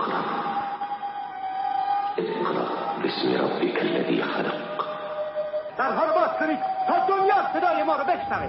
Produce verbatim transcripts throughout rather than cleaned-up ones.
اقرأ اقرأ باسم ربک الذی خلق. درها رو باز کنید تا دنیا صدای ما رو بشنوه.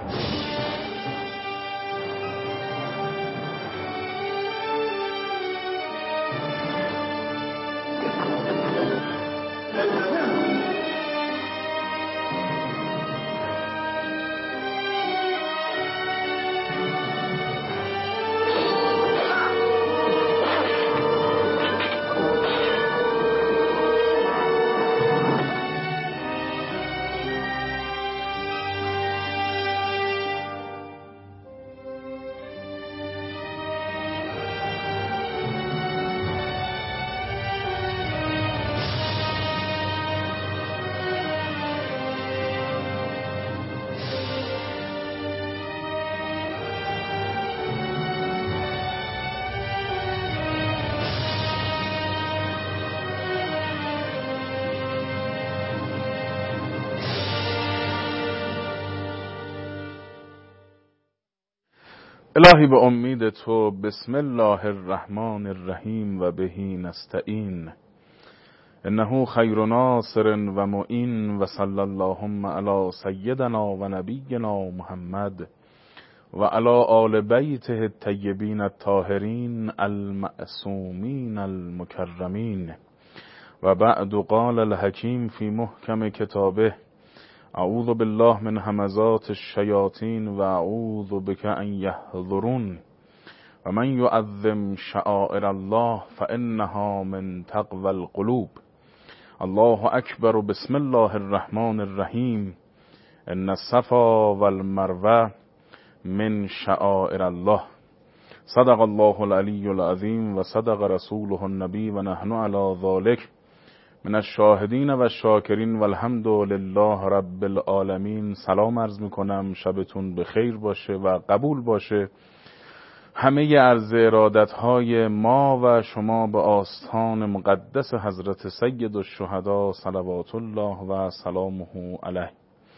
الهی به امید تو بسم الله الرحمن الرحیم و بهی نستعین انه خیر ناصر و معین و صلی اللهم علی سیدنا و نبینا محمد و علی آل بیته الطیبین الطاهرین المعصومین المکرمین و بعد قال الحکیم فی محکم کتابه اعوذ بالله من همزات الشیاطین و اعوذ بک ان یحضرون و من یعظم شعائر الله فانها من تقوی القلوب. الله اکبر بسم الله الرحمن الرحیم ان الصفا والمروه من شعائر الله. صدق الله العلی العظیم و صدق رسوله النبی و نحن علی ذلک من الشاهدین و الشاکرین و الحمد لله رب العالمین. سلام عرض میکنم، شبتون بخیر باشه و قبول باشه همه عرض ارادت های ما و شما به آستان مقدس حضرت سید الشهدا صلوات الله و سلامه علیه.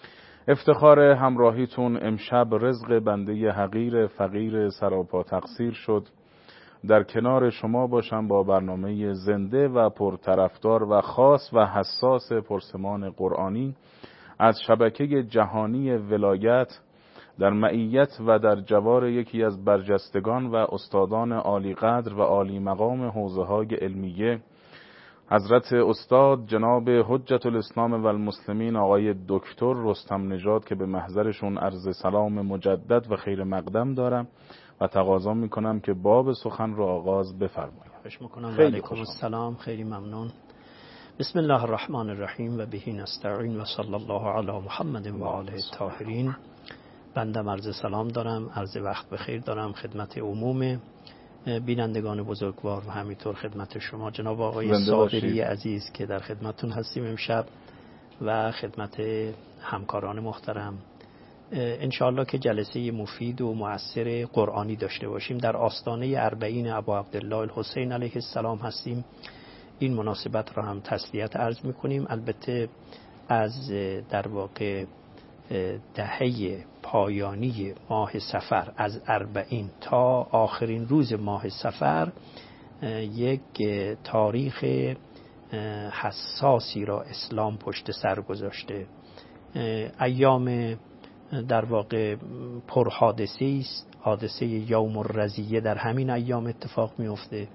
افتخار همراهیتون امشب رزق بنده حقیر فقیر سراپا تقصیر شد در کنار شما باشم با برنامه زنده و پرطرفدار و خاص و حساس پرسمان قرآنی از شبکه جهانی ولایت در معیت و در جوار یکی از برجستگان و استادان عالی قدر و عالی مقام حوزه های علمیه حضرت استاد جناب حجت الاسلام و المسلمین آقای دکتر رستم نژاد که به محضرشون عرض سلام مجدد و خیر مقدم دارم و تقاضا میکنم که باب سخن رو آغاز بفرمایید. خوش میکنم. و علیکم السلام. خیلی ممنون. بسم الله الرحمن الرحیم و بهی نستعین و صلی الله علی محمد و آله الطاهرین. بنده عرض سلام دارم، عرض وقت بخیر دارم خدمت عموم بینندگان بزرگوار و همینطور خدمت شما جناب آقای صابری عزیز که در خدمتون هستیم امشب و خدمت همکاران محترم. انشاءالله که جلسه مفید و مؤثر قرآنی داشته باشیم. در آستانه اربعین ابا عبدالله الحسین علیه السلام هستیم. این مناسبت را هم تسلیت عرض میکنیم. البته از در واقع دهه پایانی ماه صفر از اربعین تا آخرین روز ماه صفر یک تاریخ حساسی را اسلام پشت سر گذاشته. ایام در واقع پر حادثه است. حادثه یوم الرزیه در همین ایام اتفاق میفته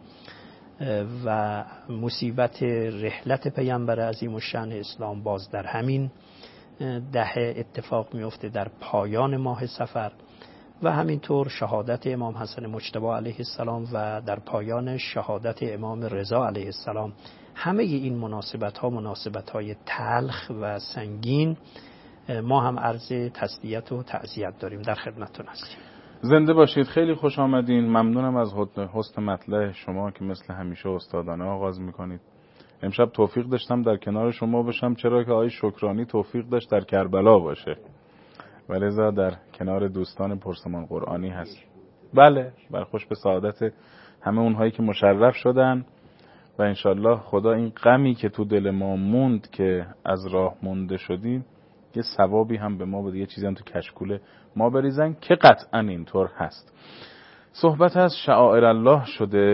و مصیبت رحلت پیامبر عظیم الشأن اسلام باز در همین دهه اتفاق میفته در پایان ماه صفر و همینطور شهادت امام حسن مجتبی علیه السلام و در پایان شهادت امام رضا علیه السلام. همه این مناسبت ها مناسبت های تلخ و سنگین. ما هم عرض تسلیت و تعزیت داریم. در خدمتتون هستیم. زنده باشید. خیلی خوش آمدین. ممنونم از حسن مطلع شما که مثل همیشه استادانه آغاز میکنید. امشب توفیق داشتم در کنار شما باشم، چرا که آقای شکرانی توفیق داشت در کربلا باشه و لذا در کنار دوستان پرسمان قرآنی هست. بله بله، خوش به سعادت همه اونهایی که مشرف شدن و انشالله خدا این غمی که تو دل ما موند که از راه مونده شدیم یه ثوابی هم به ما بده، یه چیزی هم تو کشکول ما بریزن که قطعا اینطور هست. صحبت از شعائر الله شده.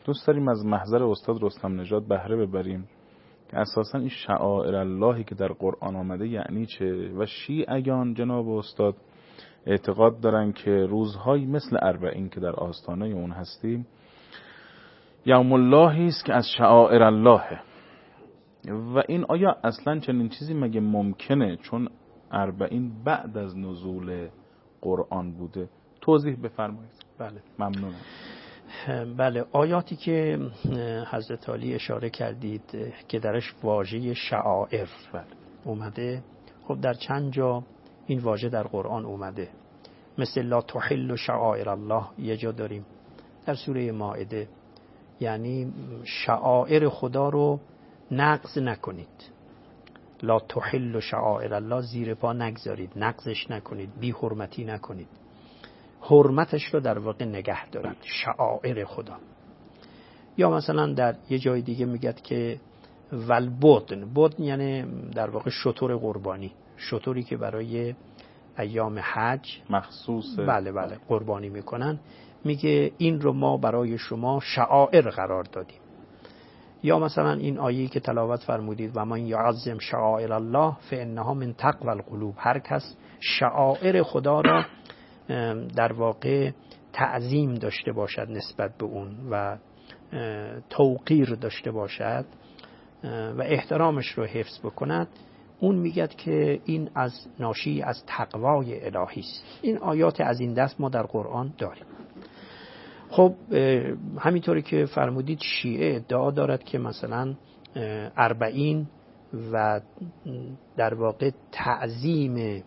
دوست داریم از محضر استاد رستم نژاد بهره ببریم که اساساً این شعائر اللهی که در قرآن آمده یعنی چه، و شیعیان جناب استاد اعتقاد دارن که روزهایی مثل اربعین که در آستانه اون هستیم یوم اللهی است که از شعائر اللهه. و این آیا اصلا چنین چیزی مگه ممکنه؟ چون اربعین بعد از نزول قرآن بوده. توضیح بفرمایید. بله ممنونم. بله، آیاتی که حضرت علی اشاره کردید که درش واژه شعائر بله اومده، خب در چند جا این واژه در قرآن اومده. مثل لا تحل شعائر الله یه جا داریم در سوره مائده، یعنی شعائر خدا رو نقض نکنید. لا تحل شعائر الله، زیر پا نگذارید، نقضش نکنید، بی حرمتی نکنید، حرمتش رو در واقع نگه دارید، شعائر خدا. یا مثلا در یه جای دیگه میگد که والبدن، بدن یعنی در واقع شتر قربانی، شتری که برای ایام حج مخصوص بله بله قربانی میکنن، میگه این رو ما برای شما شعائر قرار دادیم. یا مثلا این آیه‌ای که تلاوت فرمودید و من یعظم شعائر الله فانها من تقوی القلوب، هر کس شعائر خدا را در واقع تعظیم داشته باشد نسبت به اون و توقیر داشته باشد و احترامش رو حفظ بکند، اون میگه که این از ناشی از تقوای الهی است. این آیات از این دست ما در قرآن داریم. خب همینطوری که فرمودید شیعه ادعا دارد که مثلا اربعین و در واقع تعظیم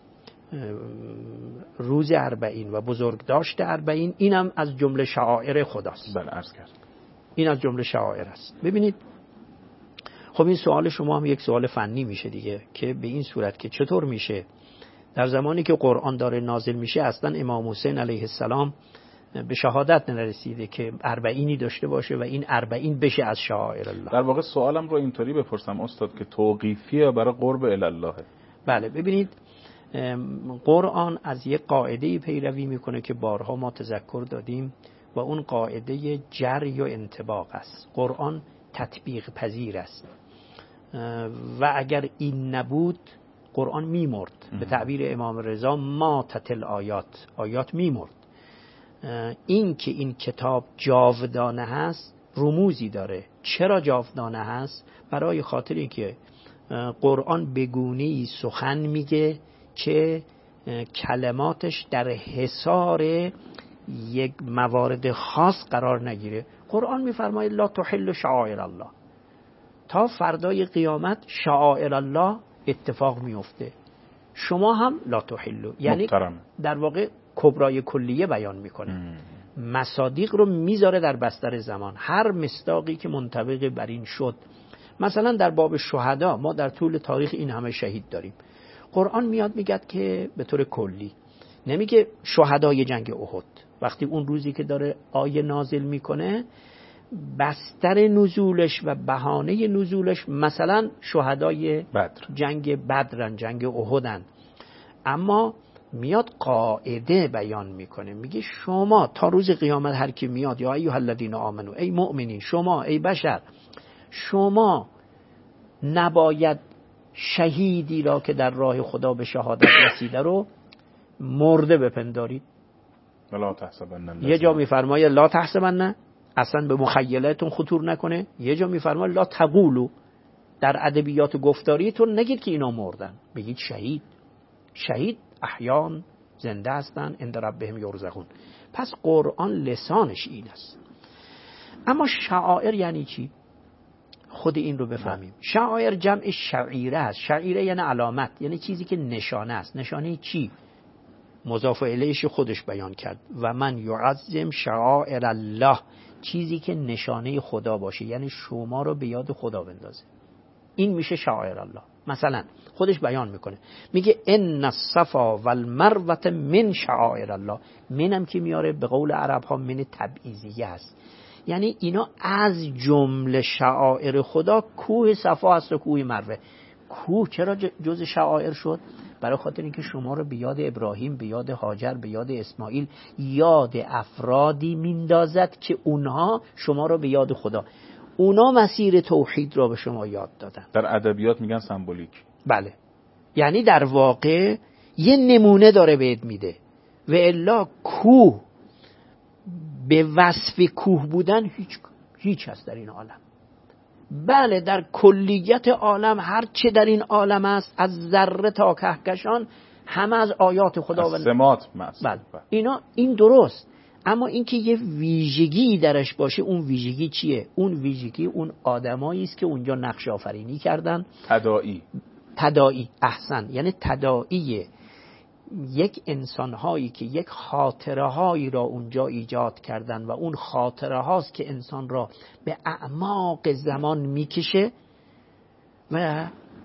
روز اربعین و بزرگداشت اربعین اینم از جمله شعائر خداست. بله عرض کرد. این از جمله شعائر است. ببینید خب این سوال شما هم یک سوال فنی میشه دیگه، که به این صورت که چطور میشه در زمانی که قرآن داره نازل میشه اصلا امام حسین علیه السلام به شهادت نرسیده که اربعینی داشته باشه و این اربعین بشه از شعائر الله. در واقع سوالم رو اینطوری بپرسم استاد که توقیفیه برای قرب الله. بله ببینید قرآن از یک قاعده پیروی میکنه که بارها ما تذکر دادیم و اون قاعده جری و انطباق است. قرآن تطبیق پذیر است و اگر این نبود قرآن میمرد. به تعبیر امام رضا ما تتل آیات، آیات میمرد. این که این کتاب جاودانه هست رموزی داره. چرا جاودانه هست؟ برای خاطری که قرآن بگونه‌ای سخن میگه که کلماتش در حصار یک موارد خاص قرار نگیره. قرآن میفرماید لا تحل شعائر الله، تا فردای قیامت شعائر الله اتفاق میفته. شما هم لا تحلو، یعنی محترم. در واقع کبرای کلیه بیان میکنه. مصادیق رو میذاره در بستر زمان، هر مصداقی که منطبق بر این شد. مثلا در باب شهدا ما در طول تاریخ این همه شهید داریم. قرآن میاد میگه که به طور کلی، نمیگه شهدای جنگ احد. وقتی اون روزی که داره آیه نازل میکنه بستر نزولش و بهانه نزولش مثلا شهدای بدر، جنگ بدرن، جنگ احدن، اما میاد قاعده بیان میکنه، میگه شما تا روز قیامت هر کی میاد یا ایها الذین آمنو، ای مؤمنین، شما ای بشر، شما نباید شهیدی را که در راه خدا به شهادت رسیده رو مرده بپندارید. لا تحسبن. یه جا میفرمایه لا تحسبن، اصلا به مخیلتون خطور نکنه. یه جا میفرمایه لا تقولو، در ادبیات گفتاریتون نگید که اینا مردن، بگید شهید. شهید احیان زنده هستن، عند ربهم یرزقون. پس قرآن لسانش این است. اما شعائر یعنی چی؟ خود این رو بفهمیم. شعائر جمع شعیره است. شعیره یعنی علامت، یعنی چیزی که نشانه است. نشانه چی؟ مضاف الیهش خودش بیان کرد و من یعظم شعائر الله، چیزی که نشانه خدا باشه، یعنی شما رو به یاد خدا بندازه. این میشه شعائر الله. مثلا خودش بیان میکنه، میگه ان الصفا والمروه من شعائر الله. منم که میاره به قول عرب ها من تبعیضیه است، یعنی اینا از جمله شعائر خدا. کوه صفا است و کوه مروه. کوه چرا جز شعائر شد؟ برای خاطر اینکه شما رو به یاد ابراهیم، به یاد هاجر، به یاد اسماعیل، یاد افرادی میندازد که اونها شما رو به یاد خدا، اونا مسیر توحید را به شما یاد دادن. در ادبیات میگن سمبولیک. بله، یعنی در واقع یه نمونه داره بهت میده. و الا کوه به وصف کوه بودن هیچ هیچ هست در این عالم. بله، در کلیت عالم هر چه در این عالم است، از ذره تا کهکشان، همه از آیات خدا و سمات مست. بله، اینا این درست. اما اینکه یه ویژگی درش باشه، اون ویژگی چیه؟ اون ویژگی اون آدمایی است که اونجا نقش آفرینی کردن. تداعی تداعی احسن، یعنی تداعی یک انسان‌هایی که یک خاطره‌هایی را اونجا ایجاد کردن و اون خاطره هاست که انسان را به اعماق زمان میکشه و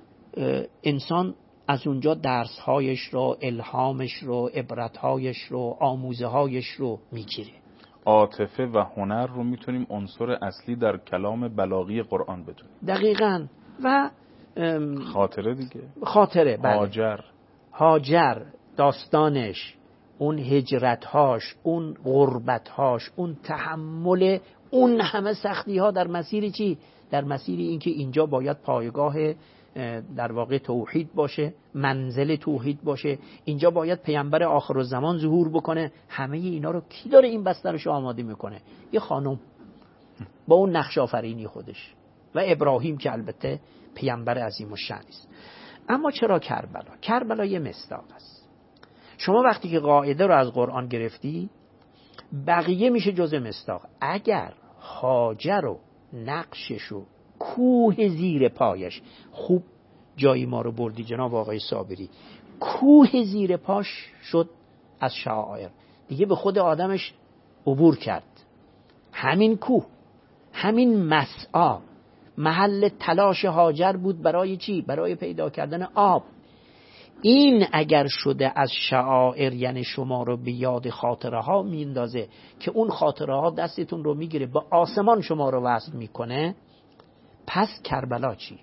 انسان از اونجا درس‌هایش رو، الهامش رو، عبرت‌هایش رو، آموزه‌هایش رو میگیره. عاطفه و هنر رو میتونیم عنصر اصلی در کلام بلاغی قرآن بدونیم. دقیقاً. و خاطره دیگه، خاطره. بله. هاجر هاجر داستانش، اون هجرتهاش، اون غربتهاش، اون تحمل اون همه سختی ها در مسیر چی؟ در مسیر اینکه اینجا باید پایگاه در واقع توحید باشه، منزل توحید باشه، اینجا باید پیامبر آخر الزمان ظهور بکنه. همه اینا رو کی داره این بسترش آماده میکنه؟ یه خانم با اون نقش آفرینی خودش و ابراهیم که البته پیامبر عظیم الشأن است. اما چرا کربلا؟ کربلا یه مصداق است. شما وقتی که قاعده رو از قرآن گرفتی، بقیه میشه جزء مصداق. اگر هاجر و نقشش و کوه زیر پایش، خوب جایی ما رو بردی جناب آقای صابری، کوه زیر پاش شد از شعائر، دیگه به خود آدمش عبور کرد. همین کوه، همین مسعی محل تلاش هاجر بود برای چی؟ برای پیدا کردن آب. این اگر شده از شعائر، یعنی شما رو به یاد خاطره ها میندازه که اون خاطره ها دستتون رو میگیره به آسمان شما رو وصل میکنه، پس کربلا چی؟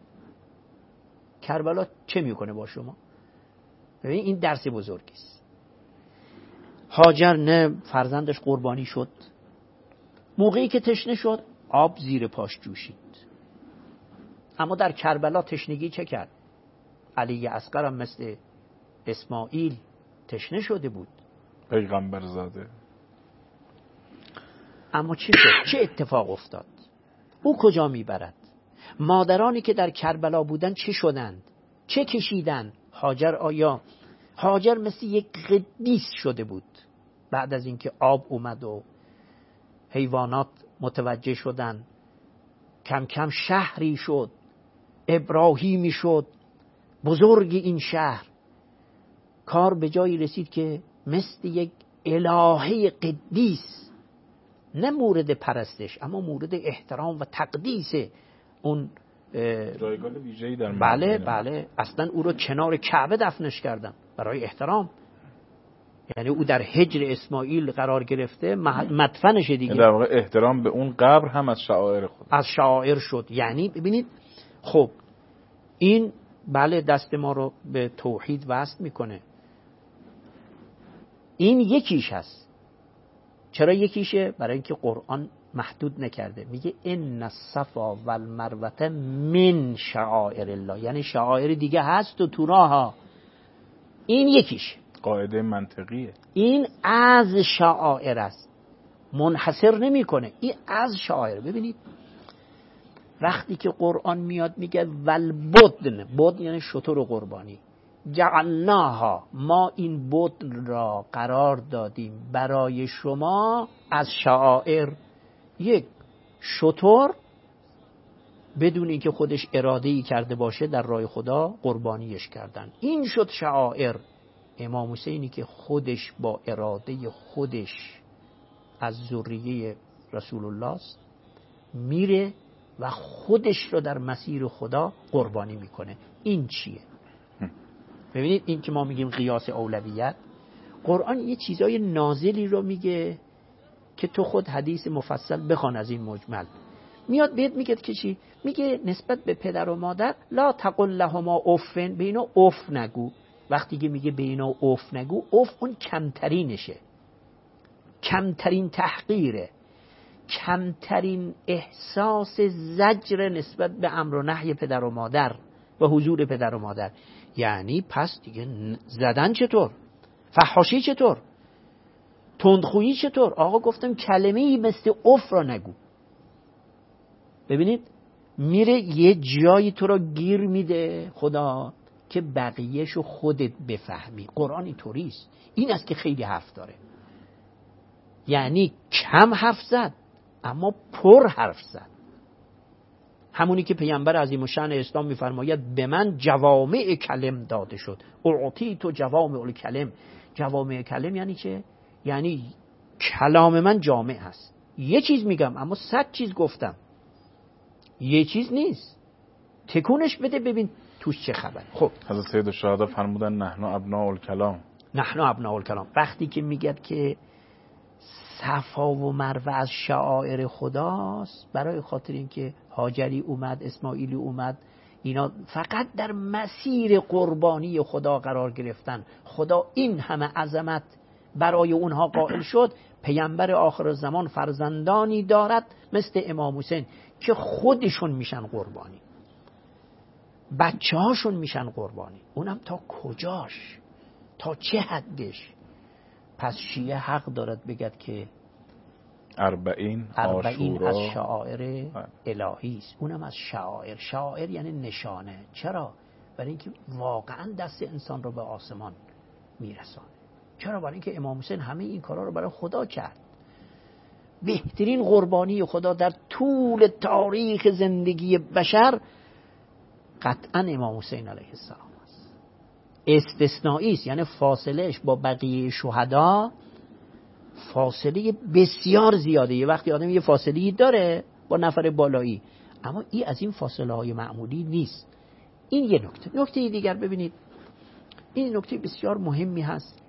کربلا چه میکنه با شما؟ ببین این درس بزرگی است. هاجر نه فرزندش قربانی شد، موقعی که تشنه شد آب زیر پاش جوشید. اما در کربلا تشنگی چه کرد؟ علی اصغر هم مثل اسماعیل تشنه شده بود، پیغمبر زاده. اما چی شد؟ چه اتفاق افتاد؟ او کجا میبرد؟ مادرانی که در کربلا بودن چه شدند؟ چه کشیدند؟ هاجر آیا هاجر مثل یک قدیس شده بود بعد از اینکه آب اومد و حیوانات متوجه شدن، کم کم شهری شد، ابراهیمی شد، بزرگ این شهر. کار به جایی رسید که مثل یک الهه قدیس، نه مورد پرستش اما مورد احترام و تقدیس اون جایگاه ویژه‌ای در بله بله اصلا او رو کنار کعبه دفنش کردن برای احترام. یعنی او در حجر اسماعیل قرار گرفته، مدفنشه دیگه. در واقع احترام به اون قبر هم از شعائر خود از شعائر شد. یعنی ببینید خب این بله دست ما رو به توحید وصل میکنه. این یکیش هست. چرا یکیشه؟ برای اینکه قرآن محدود نکرده، میگه ان الصفا والمروه من شعائر الله، یعنی شعائر دیگه هست و تو راهها. این یکیش قاعده منطقیه. این از شعائر است، منحصر نمیکنه، این از شعائر. ببینید وقتی که قرآن میاد میگه والبدن، بد یعنی شتر و قربانی، جعلناها، ما این بد را قرار دادیم برای شما از شعائر. یک شتر بدون اینکه خودش اراده‌ای کرده باشه در راه خدا قربانیش کردن، این شد شعائر. امام حسینی که خودش با اراده خودش از ذریه رسول الله است، میره و خودش رو در مسیر خدا قربانی میکنه. این چیه؟ ببینید این که ما میگیم قیاس اولویت، قرآن یه چیزای نازلی رو میگه که تو خود حدیث مفصل بخوان از این مجمل. میاد بهت میگه که چی؟ میگه نسبت به پدر و مادر لا تقل لهما افن، به اینا اف نگو. وقتی که میگه به اینا اوف نگو، اوف اون کمترینشه، کمترین تحقیره، کمترین احساس زجر نسبت به امر و نهی پدر و مادر و حضور پدر و مادر. یعنی پس دیگه زدن چطور؟ فحاشی چطور؟ تندخویی چطور؟ آقا گفتم کلمه‌ای مثل اوف را نگو. ببینید میره یه جایی تو را گیر میده خدا که بقیهشو خودت بفهمی. قرآن اینطوریست. این است که خیلی حرف داره، یعنی کم حرف زد اما پر حرف زد. همونی که پیامبر عظیم الشأن اسلام میفرماید به من جوامع کلم داده شد، اعطی تو جوامع الکلم. جوامع کلم یعنی چه؟ یعنی کلام من جامع هست، یه چیز میگم اما صد چیز گفتم، یه چیز نیست. تکونش بده ببین توش چه خبر. خب حضرت سید الشهدا فرمودن نحن ابناء الکلام. نحن ابناء الکلام. وقتی که میگد که صفا و مروه از شعائر خداست، برای خاطر اینکه هاجری اومد، اسماعیلی اومد، اینا فقط در مسیر قربانی خدا قرار گرفتن. خدا این همه عظمت برای اونها قائل شد. پیامبر آخر زمان فرزندانی دارد مثل امام حسین که خودشون میشن قربانی، بچه هاشون میشن قربانی. اونم تا کجاش، تا چه حدش؟ پس شیعه حق دارد بگد که اربعین اربعین آشورا از شعائر الهی است. اونم از شعائر. شعائر یعنی نشانه. چرا؟ برای اینکه واقعا دست انسان رو به آسمان میرسانه. چرا؟ برای اینکه امام حسین همه این کارا رو برای خدا کرد. بهترین قربانی خدا در طول تاریخ زندگی بشر قطعا امام حسین علیه السلام است. استثنایی است، یعنی فاصلهش با بقیه شهدا فاصله بسیار زیاده. یه وقتی آدم یه فاصله داره با نفر بالایی، اما این از این فاصله های معمولی نیست. این یه نکته. نکته دیگر ببینید، این نکته بسیار مهمی هست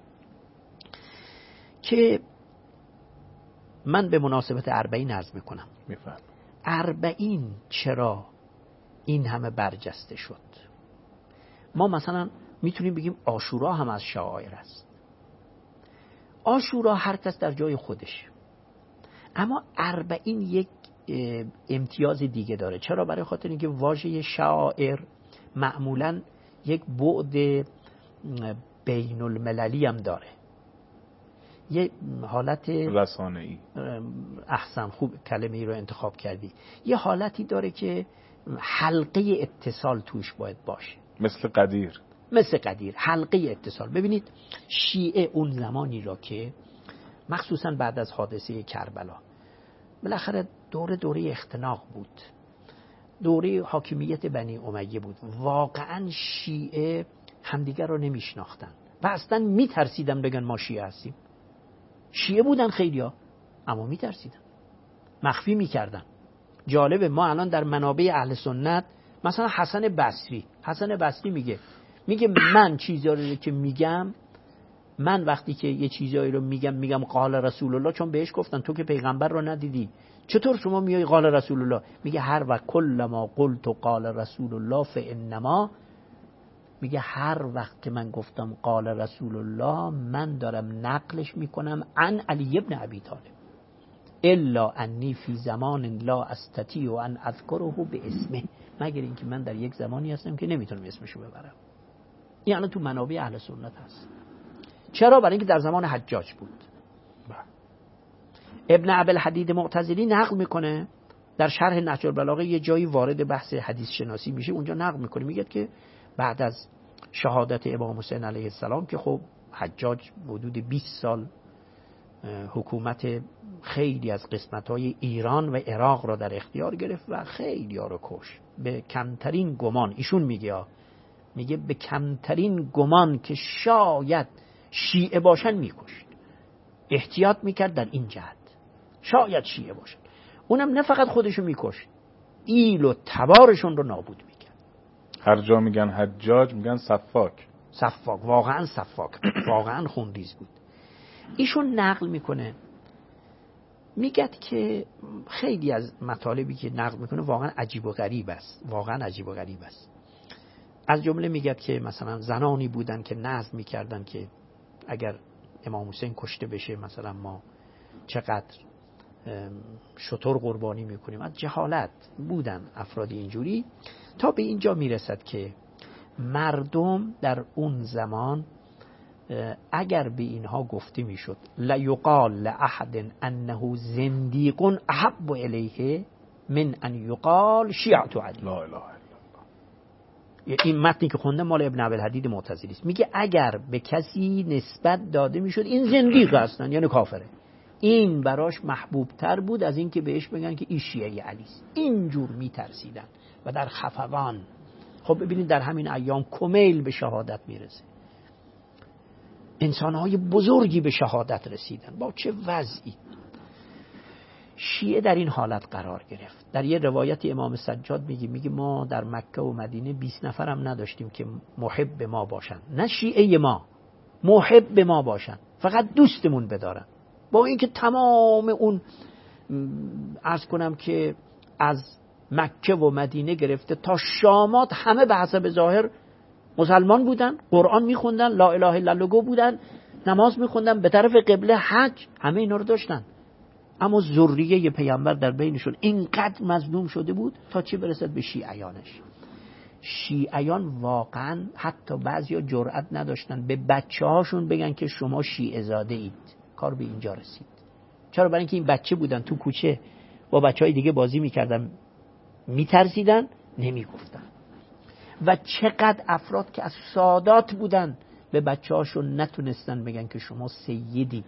که من به مناسبت اربعین عرض میکنم. میفهم. اربعین چرا این همه برجسته شد؟ ما مثلا میتونیم بگیم عاشورا هم از شعائر است. عاشورا هر کس در جای خودش، اما اربعین یک امتیاز دیگه داره. چرا؟ برای خاطر اینکه واژه شعائر معمولا یک بعد بین المللی هم داره، یه حالت رسانه‌ای. احسن، خوب کلمه ای رو انتخاب کردی. یه حالتی داره که حلقه اتصال توش باید باشه، مثل قدیر. مثل قدیر حلقه اتصال. ببینید شیعه اون زمانی را که مخصوصا بعد از حادثه کربلا بالاخره دوره دوره اختناق بود، دوره حاکمیت بنی امیه بود، واقعا شیعه همدیگر رو نمیشناختن و اصلا میترسیدن بگن ما شیعه هستیم. شیعه بودن خیلیا اما میترسیدن، مخفی میکردن. جالبه ما الان در منابع اهل سنت مثلا حسن بصری حسن بصری میگه میگه من چیزایی رو که میگم، من وقتی که یه چیزایی رو میگم میگم قال رسول الله، چون بهش گفتن تو که پیغمبر رو ندیدی چطور شما میای قال رسول الله؟ میگه هر وقت کل ما قلت قال رسول الله فانما، میگه هر وقت که من گفتم قال رسول الله من دارم نقلش میکنم عن علی ابن ابی طالب، الا انی فی زمان لا استطیع ان اذکره باسمه، مگر اینکه من در یک زمانی هستم که نمیتونم اسمشو ببرم. یعنی تو منابع اهل سنت هست. چرا؟ برای اینکه در زمان حجاج بود. ابن ابی الحدید معتزلی نقل میکنه در شرح نهج البلاغه، یه جایی وارد بحث حدیث شناسی میشه، اونجا نقل میکنه میگه که بعد از شهادت امام حسین علیه السلام که خب حجاج حدود بیست سال حکومت خیلی از قسمت‌های ایران و عراق را در اختیار گرفت و خیلی ها رو کش. به کمترین گمان ایشون میگه میگه به کمترین گمان که شاید شیعه باشن میکشید. احتیاط میکرد در این جهت شاید شیعه باشن. اونم نه فقط خودشو میکشید، ایل و تبارشون رو نابود میکرد. هر جا میگن حجاج میگن سفاک. سفاک، واقعا سفاک، واقعا خونریز بود. ایشون نقل میکنه میگد که خیلی از مطالبی که نقل میکنه واقعا عجیب و غریب است، واقعا عجیب و غریب است. از جمله میگه که مثلا زنانی بودن که نظر میکردن که اگر امام حسین کشته بشه مثلا ما چقدر شتر قربانی میکنیم. از جهالت بودن افراد اینجوری، تا به اینجا میرسد که مردم در اون زمان اگر به اینها گفته میشد لا یقال لاحد انه زندیق احب الیه من ان یقال شیعة علی. لا اله الا الله. این متنی که خوندم مال ابن عبدالحدید معتزلی است. میگه اگر به کسی نسبت داده میشد این زندیق هستن یعنی کافره، این براش محبوب تر بود از این که بهش بگن که این شیعه علی است. اینجور میترسیدن و در خفقان. خب ببینید در همین ایام کمیل به شهادت میرسه، انسانهای بزرگی به شهادت رسیدن. با چه وضعی شیعه در این حالت قرار گرفت. در یه روایت امام سجاد میگه میگه ما در مکه و مدینه بیست نفر هم نداشتیم که محب ما باشن، نه شیعه ما، محب ما باشن، فقط دوستمون بدارن. با اینکه تمام اون عرض کنم که از مکه و مدینه گرفته تا شامات همه به حسب ظاهر مسلمان بودن، قرآن میخوندن، لا اله الا الله گو بودن، نماز میخوندن، به طرف قبله حج، همه اینا رو داشتن. اما ذریه پیامبر در بینشون اینقدر مظلوم شده بود تا چی برسد به شیعیانش. شیعیان واقعا حتی بعضیا جرئت نداشتن به بچه هاشون بگن که شما شیعه زاده اید. کار به اینجا رسید. چرا؟ برای اینکه این بچه بودن تو کوچه با بچه های دیگه بازی میکردن، میترسیدن، نمیگفتن. و چقدر افراد که از سادات بودن به بچه هاشون نتونستن بگن که شما سیدید.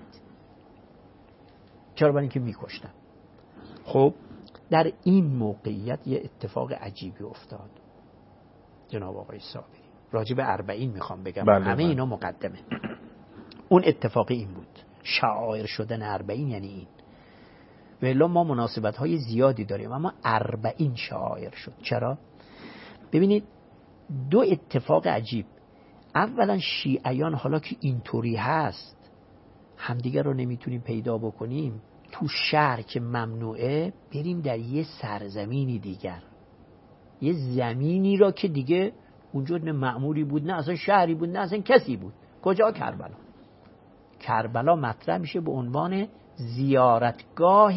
چرا؟ برای اینکه میکشتن. خب در این موقعیت یه اتفاق عجیبی افتاد جناب آقای صابری. راجع به اربعین میخوام بگم. بله همه بله. اینا مقدمه. اون اتفاقی این بود، شعائر شدن اربعین یعنی این. ولی ما مناسبت های زیادی داریم اما اربعین شعائر شد. چرا؟ ببینید دو اتفاق عجیب. اولا شیعیان حالا که اینطوری هست همدیگر رو نمیتونیم پیدا بکنیم، تو شهر که ممنوعه بریم در یه سرزمینی دیگر، یه زمینی را که دیگه اونجا نه معموری بود نه اصلا شهری بود نه اصلا کسی بود. کجا؟ کربلا. کربلا مطرح میشه به عنوان زیارتگاه،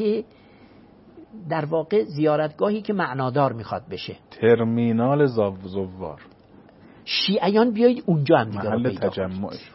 در واقع زیارتگاهی که معنادار میخواد بشه، ترمینال زوار. شیعیان بیایید اونجا هم دیگه رو پیدا تجمعش.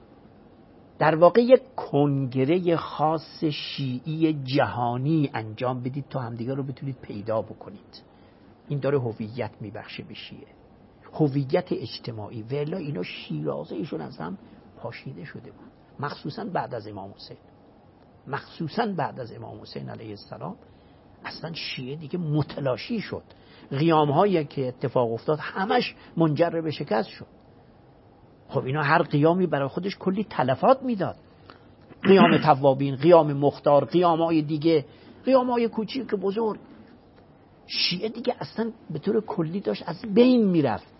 در واقع یک کنگره خاص شیعی جهانی انجام بدید تا همدیگه رو بتونید پیدا بکنید. این داره هویت میبخشه به شیعه، هویت اجتماعی. ولی اینا شیرازه ایشون از هم پاشیده شده بود، مخصوصا بعد از امام حسین. مخصوصا بعد از امام حسین علیه السلام اصلا شیعه دیگه متلاشی شد. قیام هایی که اتفاق افتاد همش منجر به شکست شد. خب اینا هر قیامی برای خودش کلی تلفات میداد. قیام توابین، قیام مختار، قیام های دیگه، قیام های کوچیک که بزرگ. شیعه دیگه اصلا به طور کلی داشت از بین میرفت.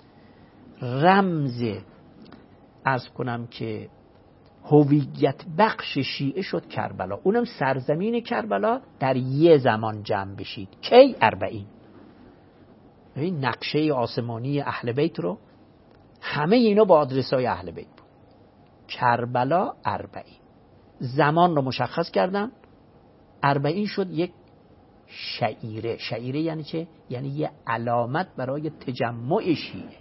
رمز عرض کنم که هویت بخش شیعه شد کربلا. اونم سرزمین کربلا در یه زمان جمع بشید. کی؟ اربعین. این نقشه آسمانی اهل بیت رو همه اینا با آدرسای اهل بیت بود. کربلا اربعین. زمان رو مشخص کردن. اربعین شد یک شعیره. شعیره یعنی چه؟ یعنی یه علامت برای تجمع شیعه.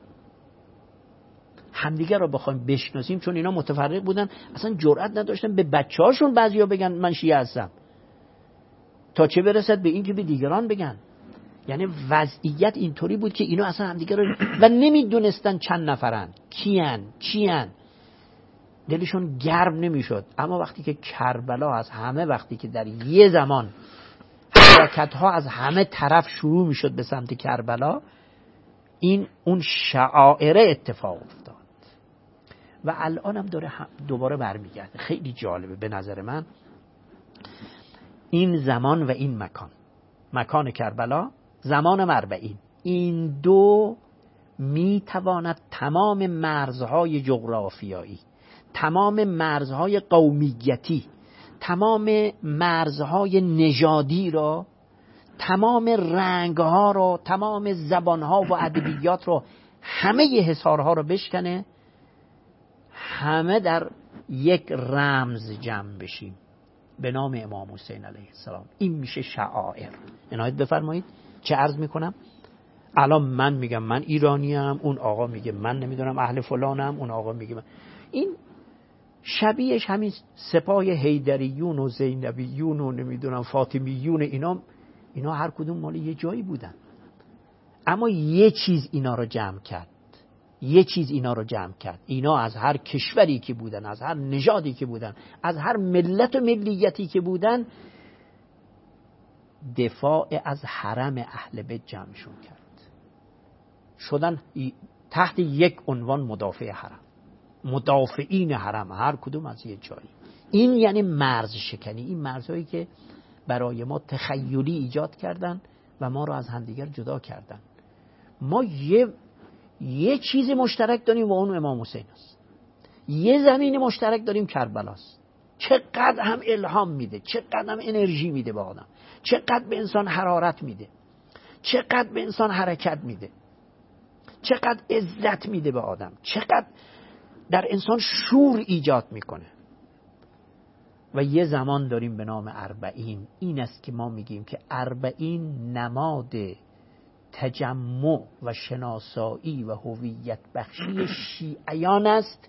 همدیگه رو بخوایم بشناسیم، چون اینا متفرق بودن اصلا جرئت نداشتن به بچه‌هاشون بعضیا بگن من شیعه هستم، تا چه برسد به این که به دیگران بگن. یعنی وضعیت اینطوری بود که اینا اصلا همدیگه رو و نمیدونستن چند نفرن، کیان چیان، دلشون گرم نمیشد. اما وقتی که کربلا از همه، وقتی که در یه زمان حرکت ها از همه طرف شروع میشد به سمت کربلا، این اون شعائر اتفاق افتاد. و الان هم داره دوباره برمیگرده. خیلی جالبه به نظر من این زمان و این مکان. مکان کربلا، زمان اربعین، این دو میتواند تمام مرزهای جغرافیایی، تمام مرزهای قومیتی، تمام مرزهای نژادی را، تمام رنگها را، تمام زبانها و ادبیات را همه ی حصارها رو بشکنه، همه در یک رمز جمع بشیم به نام امام حسین علیه السلام. این میشه شعائر. عنایت بفرمایید. چه عرض میکنم؟ الان من میگم من ایرانیم، اون آقا میگه من نمیدونم اهل فلانم، اون آقا میگه من. این شبیهش همین سپاه حیدریون و زینبیون و نمیدونم فاطمیون، اینا اینا هر کدوم مال یه جایی بودن، اما یه چیز اینا رو جمع کرد. یه چیز اینا رو جمع کرد. اینا از هر کشوری که بودن، از هر نژادی که بودن، از هر ملت و ملیتی که بودن، دفاع از حرم اهل بیت جمعشون کرد. شدن تحت یک عنوان مدافع حرم، مدافعین حرم، هر کدوم از یه جایی. این یعنی مرز شکنی. این مرزهایی که برای ما تخیلی ایجاد کردن و ما رو از همدیگر جدا کردن. ما یه یه چیزی مشترک داریم و اون امام حسین است. یه زمین مشترک داریم، کربلاست. چقدر هم الهام میده، چقدر هم انرژی میده به آدم، چقدر به انسان حرارت میده، چقدر به انسان حرکت میده، چقدر عزت میده به آدم، چقدر در انسان شور ایجاد میکنه. و یه زمان داریم به نام اربعین. این است که ما میگیم که اربعین نماد تجمع و شناسایی و هویت بخشی شیعیان است،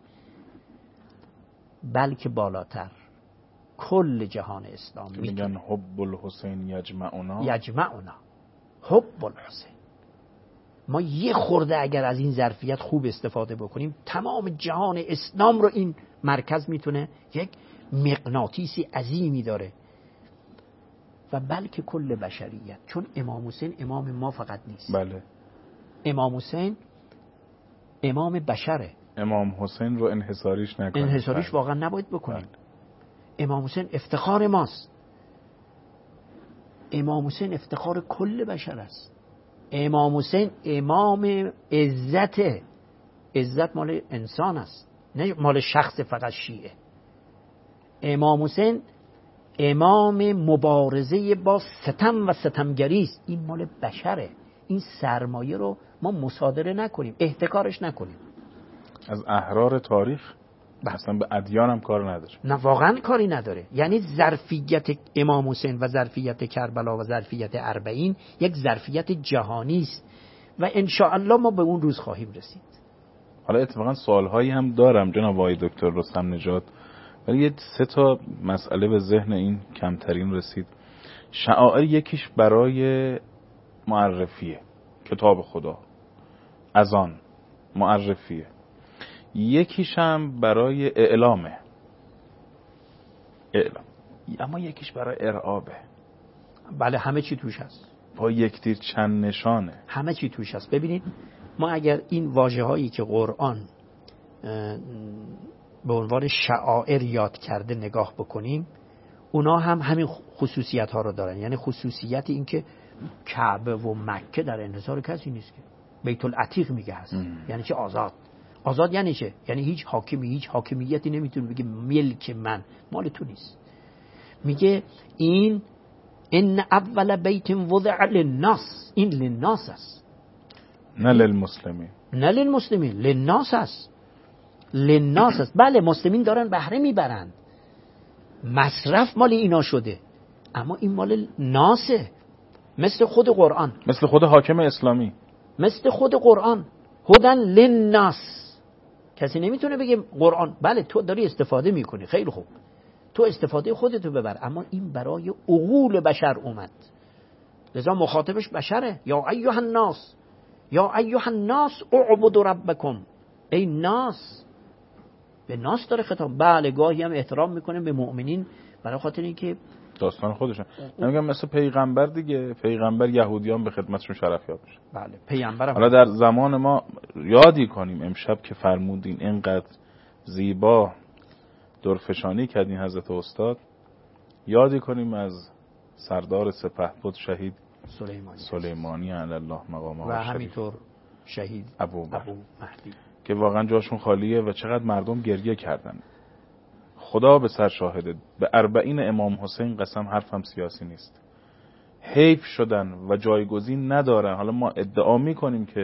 بلکه بالاتر کل جهان اسلام میگن حب الحسین یجمعنا. یجمعنا حب الحسین. ما یه خورده اگر از این ظرفیت خوب استفاده بکنیم، تمام جهان اسلام رو این مرکز میتونه یک مغناطیسی عظیمی داره و بلکه کل بشریت. چون امام حسین امام ما فقط نیست. بله. امام حسین امام بشره. امام حسین رو انحصاریش نکنیم. انحصاریش واقعا نباید بکنیم. بله. امام حسین افتخار ماست. امام حسین افتخار کل بشر است. امام حسین امام عزت. عزت مال انسان است، نه مال شخص فقط شیعه. امام حسین امام مبارزه با ستم و ستمگری است. این مال بشره. این سرمایه رو ما مصادره نکنیم، احتکارش نکنیم. از احرار تاریخ اصلا به ادیان هم کار نداره. نه واقعا کاری نداره. یعنی ظرفیت امام حسین و ظرفیت کربلا و ظرفیت اربعین یک ظرفیت جهانی است و ان شاء الله ما به اون روز خواهیم رسید. حالا اتفاقا سوالهایی هم دارم جناب آقای دکتر رستم نژاد، ولی یه سه تا مسئله به ذهن این کمترین رسید. شعائر یکیش برای معرفیه، کتاب خدا، اذان معرفیه. یکیش هم برای اعلامه، اعلام. اما یکیش برای ارعابه. بله همه چی توش هست. با یک تیر چند نشانه. همه چی توش هست. ببینید ما اگر این واژه هایی که قرآن به عنوان شعائر یاد کرده نگاه بکنیم، اونا هم همین خصوصیت ها رو دارن. یعنی خصوصیت این که کعبه و مکه در انحصار کسی نیست، که بیت العتیق میگه هست. ام. یعنی چه آزاد. آزاد یعنی چه؟ یعنی هیچ حاکمی هیچ حاکمیتی نمیتونه بگه ملک من، مال تو نیست. میگه این ان اول بیت وضع للناس، این للناس است، نه للمسلمین. نه للمسلمین، للناس است. للناس است. بله مسلمین دارن بهره میبرند، مصرف مال اینا شده، اما این مال ناسه. مثل خود قرآن، مثل خود حاکم اسلامی، مثل خود قرآن. هدن للناس. کسی نمیتونه بگه قرآن بله تو داری استفاده میکنی، خیلی خوب، تو استفاده خودتو ببر، اما این برای عقول بشر اومد، لذا مخاطبش بشره. یا ایها الناس، یا ایها الناس اعبدوا ربکم. ای ناس، به ناس داره خطاب. بله گاهی هم احترام میکنه به مؤمنین برای خاطر اینکه داستان خودشون. نمیگم مثل پیغمبر دیگه، پیغمبر یهودیان به خدمتشون شرف یاب میشه. بله پیغمبر. حالا در زمان ما یادی کنیم امشب که فرمودین اینقدر زیبا درفشانی کردین حضرت استاد، یادی کنیم از سردار سپهبد شهید سلیمانی سلیمانی علی الله مقامه و همینطور شهید ابو ابو مهدی که واقعا جاشون خالیه و چقدر مردم گریه کردن. خدا به سر شاهده، به اربعین امام حسین قسم، حرفم سیاسی نیست. حیف شدن و جایگزین ندارن. حالا ما ادعا میکنیم که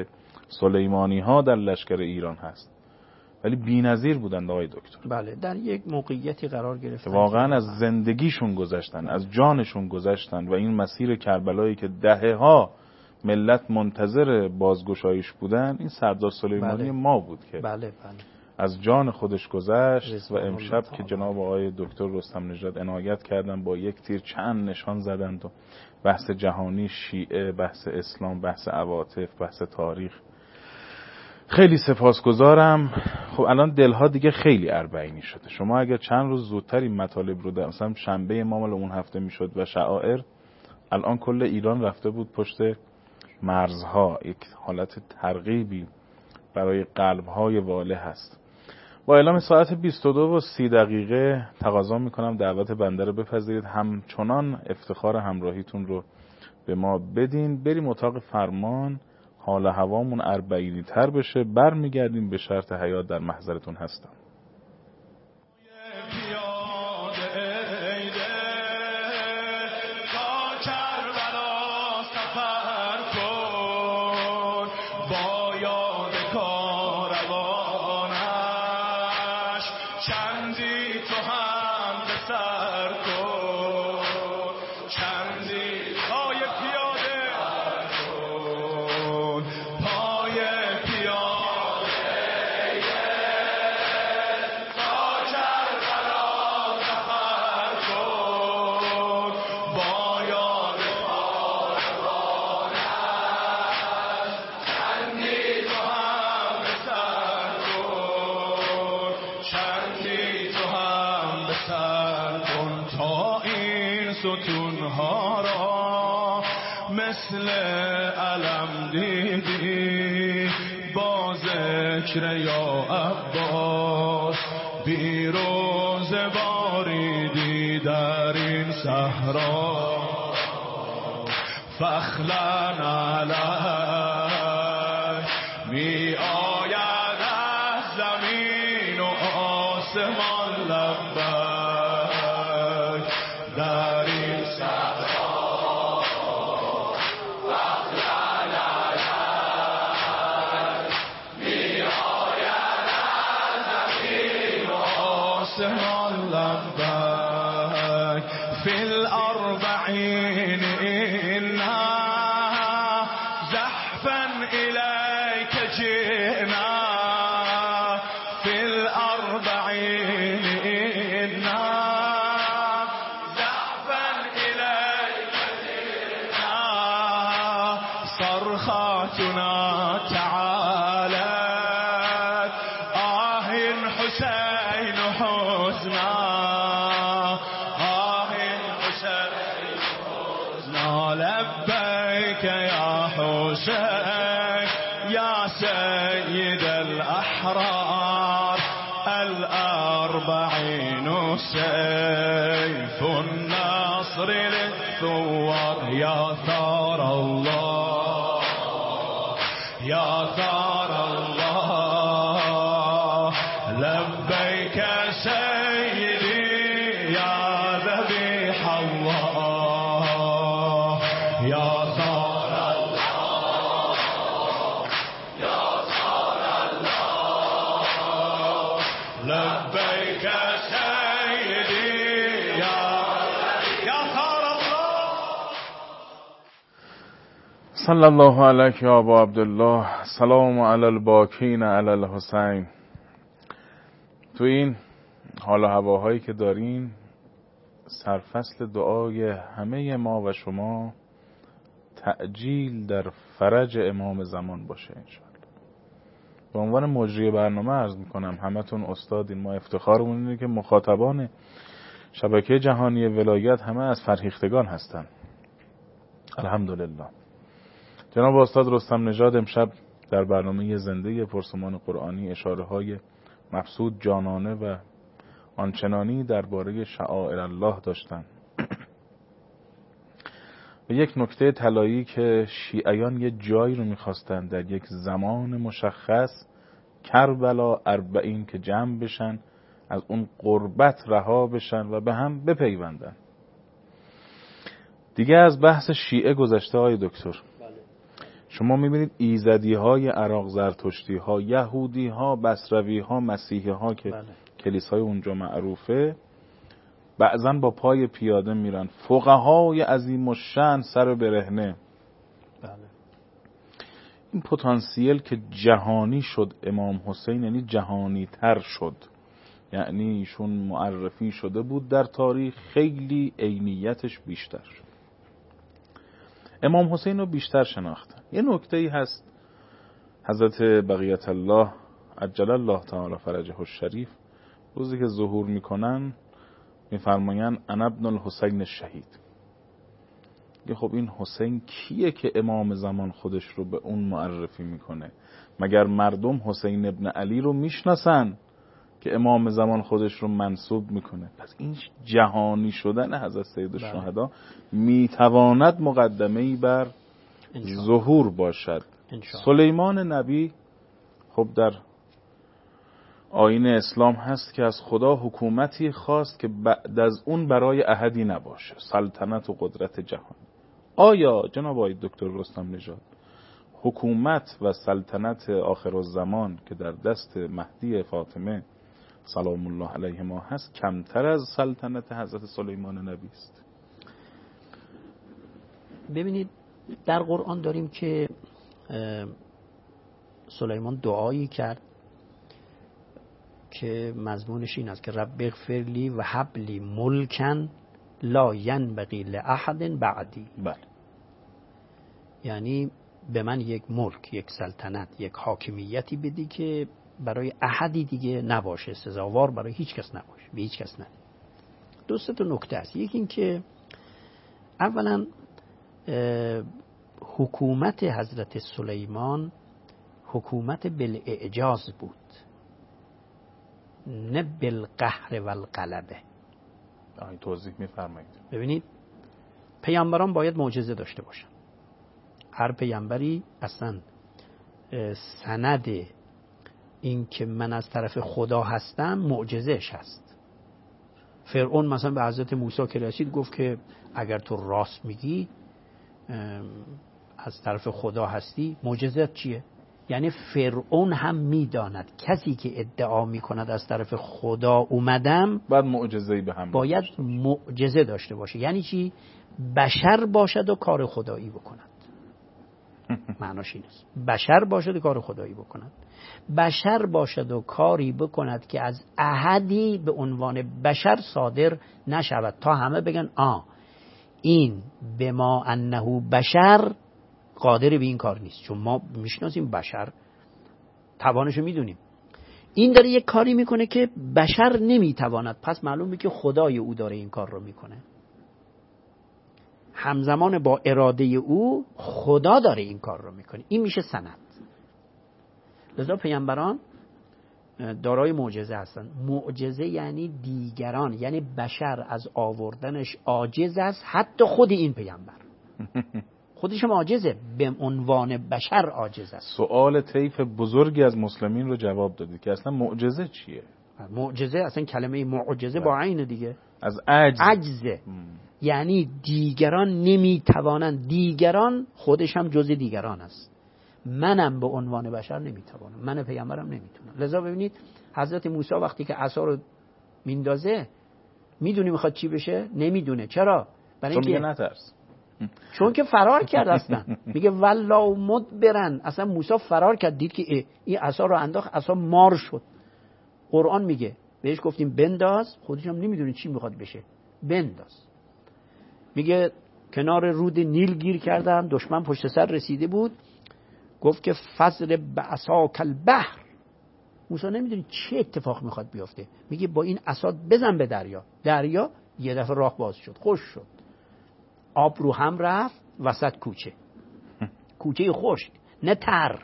سلیمانی ها در لشکر ایران هست، ولی بی‌نظیر بودند آقای دکتر. بله، در یک موقعیتی قرار گرفتن واقعا از زندگیشون گذشتن، از جانشون گذشتن و این مسیر کربلایی که دهه ها ملت منتظر بازگشایش بودن، این سردار سلیمانی بله. ما بود که بله بله از جان خودش گذشت و امشب که جناب آقای دکتر رستم نژاد عنایت کردن با یک تیر چند نشان زدند و بحث جهانی، شیعه، بحث اسلام، بحث عواطف، بحث تاریخ. خیلی سپاسگزارم. خب الان دلها دیگه خیلی اربعینی شده. شما اگر چند روز زودتر این مطالب رو در مثلا شنبه ما مال اون هفته میشد و شعائر، الان کل ایران رفته بود پشت مرزها. یک حالت ترغیبی برای قلب‌های واله هست. با اعلام ساعت بیست و دو و سی دقیقه تقاضا میکنم دعوت بنده رو بپذیرید، همچنان افتخار همراهیتون رو به ما بدین. بریم اتاق فرمان، حال هوامون اربعینی تر بشه، بر میگردیم به شرط حیات در محضرتون هستم. مثل علم دیدی با ذکر یا عباس، بیروز باریدی در این صحرا، فخلن علی می آید از زمین و آسمان لبک در این صحرا. في الأربعين إنا زحفا إليك جئنا، في الأربعين إنا زحفا إليك جئنا، صرخاتنا تعالت آه حسين حزنا، لبيك يا حسين يا سيد الأحرار، الأربعين سيف النصر للثوار، يا ثار الله يا ثار الله، لبيك سيدي يا ذبيح الله، يا ثار الله يا ثار الله، لبيك سيدي يا يا ثار الله. صلی الله علیک یا ابا عبدالله، سلام علی الباکین علی الحسین. تو این حال و هواهایی که دارین، سرفصل دعای همه ما و شما تعجیل در فرج امام زمان باشه انشاءالله. به عنوان مجری برنامه عرض میکنم همتون استادین، ما افتخارمون اینه که مخاطبان شبکه جهانی ولایت همه از فرهیختگان هستن الحمدلله. جناب استاد رستم نژاد امشب در برنامه زنده پرسمان قرآنی اشاره های مبسوط جانانه و آنچنانی درباره شعائر الله داشتن و یک نکته طلایی که شیعیان یه جایی رو میخواستن در یک زمان مشخص، کربلا اربعین، که جمع بشن، از اون غربت رها بشن و به هم بپیوندن. دیگه از بحث شیعه گذشته های دکتر. شما میبینید ایزدی های عراق، زرتشتی ها، یهودی ها، بصروی ها، مسیحی ها که بله. کلیسای اونجا معروفه، بعضن با پای پیاده میرن. فقهای عظیم الشأن سر برهنه. بله. این پتانسیل که جهانی شد امام حسین، یعنی جهانی تر شد، یعنی ایشون معرفی شده بود در تاریخ، خیلی عینیتش بیشتر شد. امام حسین رو بیشتر شناختن. یه نکته ای هست، حضرت بقیت الله عجل الله تعالی فرجه الشریف روزی که ظهور میکنن میفرمایند انا ابن الحسین الشهید. یه خب این حسین کیه که امام زمان خودش رو به اون معرفی میکنه؟ مگر مردم حسین ابن علی رو میشناسن که امام زمان خودش رو منسوب میکنه؟ پس این جهانی شدن حضرت سید الشهدا میتواند مقدمه‌ای بر ظهور باشد. سلیمان نبی خب در آیین اسلام هست که از خدا حکومتی خواست که بعد از اون برای احدی نباشه، سلطنت و قدرت جهان. آیا جناب آقای دکتر رستم نژاد حکومت و سلطنت آخرالزمان که در دست مهدی فاطمه سلام الله علیه ما هست کمتر از سلطنت حضرت سلیمان نبی است؟ ببینید در قرآن داریم که سلیمان دعایی کرد که مضمونش این است که رب اغفر لی و هب لی ملکا لا ینبغی لاحد بعدی. بله. یعنی به من یک ملک، یک سلطنت، یک حاکمیتی بدی که برای احدی دیگه نباشه، سزاوار برای هیچ کس نباشه، به هیچ کس نه. دو سه تا نکته است. یکی این که اولا حکومت حضرت سلیمان حکومت بالاعجاز بود، نه بالقهر و الغلبه. آیا توضیح می‌فرمایید؟ ببینید پیامبران باید معجزه داشته باشن. هر پیامبری اصلا سند این که من از طرف خدا هستم معجزهش هست. فرعون مثلا به حضرت موسی که رسید گفت که اگر تو راست میگی از طرف خدا هستی، معجزت چیه؟ یعنی فرعون هم میداند کسی که ادعا میکند از طرف خدا اومدم باید معجزه‌ای به هم باید معجزه داشته باشه. یعنی چی؟ بشر باشد و کار خدایی بکند. معناش این است. بشر باشد و کار خدایی بکند. بشر باشد و کاری بکند که از احدی به عنوان بشر صادر نشود تا همه بگن آ این به ما انه بشر قادر به این کار نیست، چون ما میشناسیم بشر، توانشو میدونیم. این داره یک کاری میکنه که بشر نمیتواند، پس معلومه که خدای او داره این کار رو میکنه. همزمان با اراده او خدا داره این کار رو میکنه. این میشه سند. لذا پیامبران دارای معجزه هستن. معجزه یعنی دیگران، یعنی بشر از آوردنش عاجز است، حتی خود این پیامبر خودش هم عاجزه، به عنوان بشر عاجز است. سوال طیف بزرگی از مسلمین رو جواب دادی که اصلا معجزه چیه؟ معجزه اصلا کلمه معجزه با عین دیگه از عجز، عجزه. یعنی دیگران نمیتوانند، دیگران خودش هم جز دیگران است. منم به عنوان بشر نمیتوانم، من پیامبرم نمیتونم. لذا ببینید حضرت موسی وقتی که عصا رو میندازه میدونی میخواد چی بشه؟ نمیدونه. چرا؟ برای اینکه اینکه نترس، چون که فرار کرد. اصلا میگه ولا مدبرن، اصلا موسی فرار کرد، دید که این عصا رو انداخت، عصا مار شد. قرآن میگه بهش گفتیم بنداز، خودش هم نمیدونه چی میخواد بشه، بنداز. میگه کنار رود نیل گیر کردم، دشمن پشت سر رسیده بود، گفت که فضل بعصاک البحر. موسی نمیدونه چه اتفاق میخواد بیفته، میگه با این عصا بزن به دریا. دریا یه دفعه راه باز شد، خوش شد، آب رو هم رفت وسط کوچه، کوچه خشک، نه تر،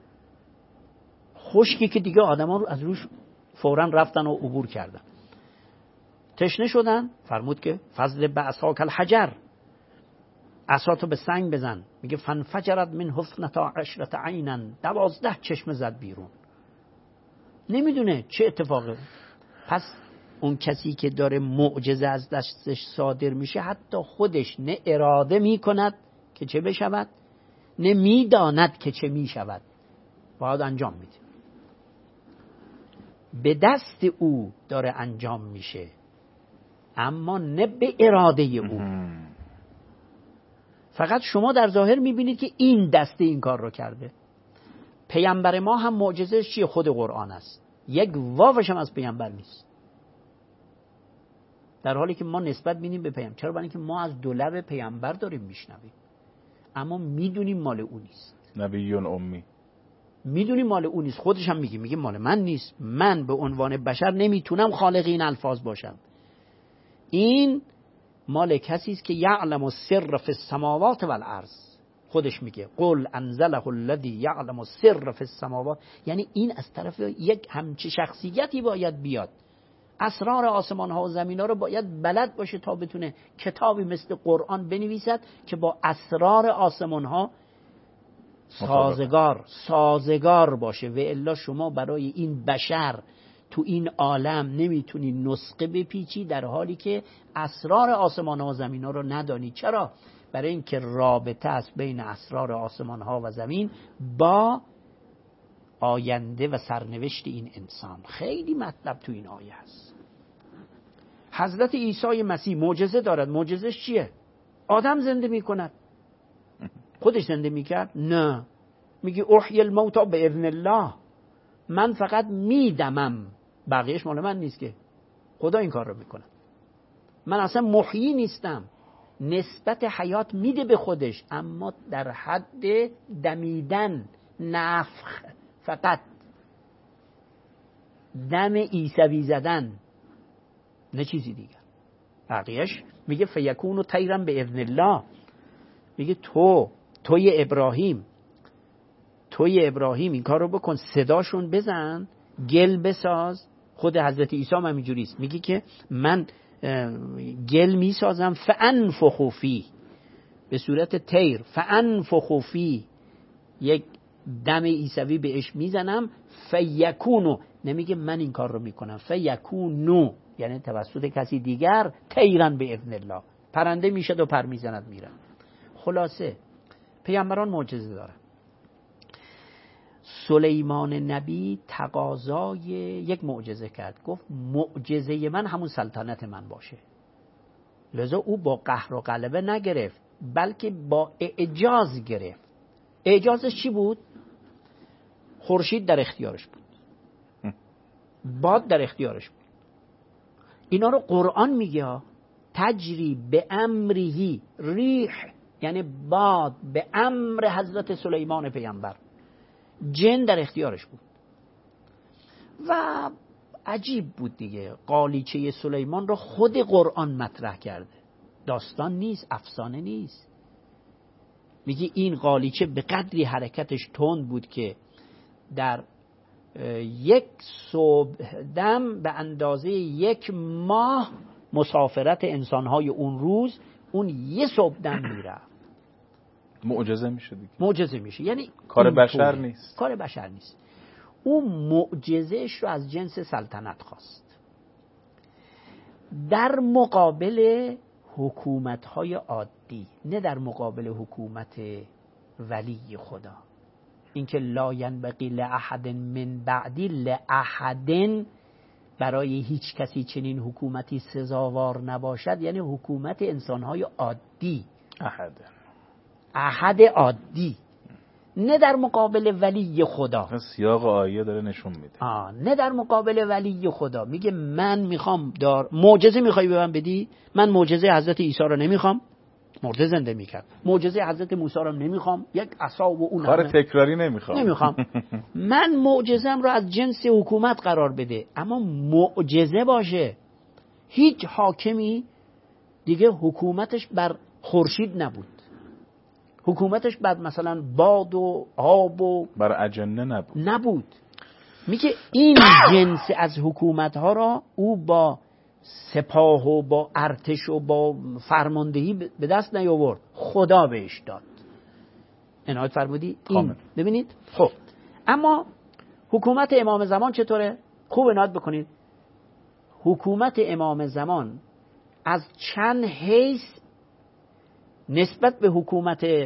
خشکی که دیگه آدما رو از روش فوراً رفتن و عبور کردن. تشنه شدن، فرمود که فضل بعصاک الحجر، عصاتو به سنگ بزن. میگه فنفجرت من حسنتا عشرت عینا، دوازده چشم زد بیرون. نمیدونه چه اتفاقه. پس اون کسی که داره معجزه از دستش صادر میشه حتی خودش نه اراده میکند که چه بشود، نمیداند که چه میشود، باید انجام میده. به دست او داره انجام میشه، اما نه به اراده او. فقط شما در ظاهر میبینید که این دسته این کار رو کرده. پیامبر ما هم معجزه‌اش چیه؟ خود قرآن است. یک واوش هم از پیامبر نیست، در حالی که ما نسبت میدیم به پیامبر. چرا؟ برای اینکه ما از دو لب پیامبر داریم میشنویم، اما میدونیم مال او نیست. نبیون امی، میدونیم مال او نیست. خودش هم میگه میگه مال من نیست. من به عنوان بشر نمیتونم خالق این الفاظ باشم. این مال کسی است که یعلم السر فی السماوات والارض. خودش میگه قل انزله الذی یعلم السر فی السماوات. یعنی این از طرف یک همچه شخصیتی باید بیاد. اسرار آسمان ها و زمین ها رو باید بلد باشه تا بتونه کتابی مثل قرآن بنویسد که با اسرار آسمان ها سازگار سازگار باشه. و الا شما برای این بشر تو این عالم نمیتونی نسخه بپیچی در حالی که اسرار آسمان ها و زمین ها رو ندانی. چرا؟ برای اینکه رابطه است بین اسرار آسمان ها و زمین با آینده و سرنوشت این انسان. خیلی مطلب تو این آیه هست. حضرت عیسی مسیح معجزه دارد. معجزهش چیه؟ آدم زنده میکند. خودش زنده میکرد؟ نه. میگه احیی الموتی باذن الله. من فقط میدمم، بقیهش مال من نیست که، خدا این کار رو میکنه. من اصلا محیی نیستم. نسبت حیات میده به خودش، اما در حد دمیدن، نفخ، فقط دم عیسوی زدن، نه چیزی دیگر. بقیهش میگه فیکون طیرا باذن الله. میگه تو توی ابراهیم توی ابراهیم این کار رو بکن، صداشون بزن، گل بساز. خود حضرت عیسی هم اینجوری است، میگه که من گل میسازم فانفخ فیه، به صورت طیر، فانفخ فیه، یک دم عیسوی بهش میزنم، فیکونو، نمیگه من این کار رو میکنم، فیکونو یعنی توسط کسی دیگر، طیرا باذن الله، پرنده میشد و پر میزند میره. خلاصه پیامبران معجزه دارن. سلیمان نبی تقاضای یک معجزه کرد، گفت معجزه من همون سلطنت من باشه. لذا او با قهر و غلبه نگرفت، بلکه با اعجاز گرفت. اعجازش چی بود؟ خورشید در اختیارش بود، باد در اختیارش بود. اینا رو قرآن میگه تجری به امرهی، ریح یعنی باد به امر حضرت سلیمان پیامبر، جن در اختیارش بود. و عجیب بود دیگه، قالیچه سلیمان رو خود قرآن مطرح کرده، داستان نیست، افسانه نیست. میگه این قالیچه به قدری حرکتش تند بود که در یک صبح دم به اندازه یک ماه مسافرت انسانهای اون روز اون یه صبح دم میره. معجزه میشه دیگه. معجزه میشه، یعنی کار بشر نیست. کار بشر نیست. اون معجزهش رو از جنس سلطنت خواست، در مقابل حکومت‌های عادی، نه در مقابل حکومت ولی خدا. اینکه لا ینبغی لاحد من بعدی، لاحد برای هیچ کسی چنین حکومتی سزاوار نباشد، یعنی حکومت انسان‌های عادی، احد احد عادی، نه در مقابل ولی خدا. سیاق آیه داره نشون میده. آه نه در مقابل ولی خدا. میگه من میخوام دار معجزه میخوای به من بدی، من معجزه حضرت عیسی رو نمیخوام، مرده زنده میکرد. معجزه حضرت موسی رو نمیخوام، یک عصا و اون کار تکراری نمیخوام نمیخوام من معجزم رو از جنس حکومت قرار بده، اما معجزه باشه. هیچ حاکمی دیگه حکومتش بر خورشید نبود، حکومتش بر مثلا باد و آب و بر اجنه نبود نبود میگه این جنس از حکومت ها را او با سپاه و با ارتش و با فرماندهی به دست نیاورد، خدا بهش داد. عنایت فرمودی این. ببینید خب، اما حکومت امام زمان چطوره؟ خوب عنایت بکنید. حکومت امام زمان از چند حیث نسبت به حکومت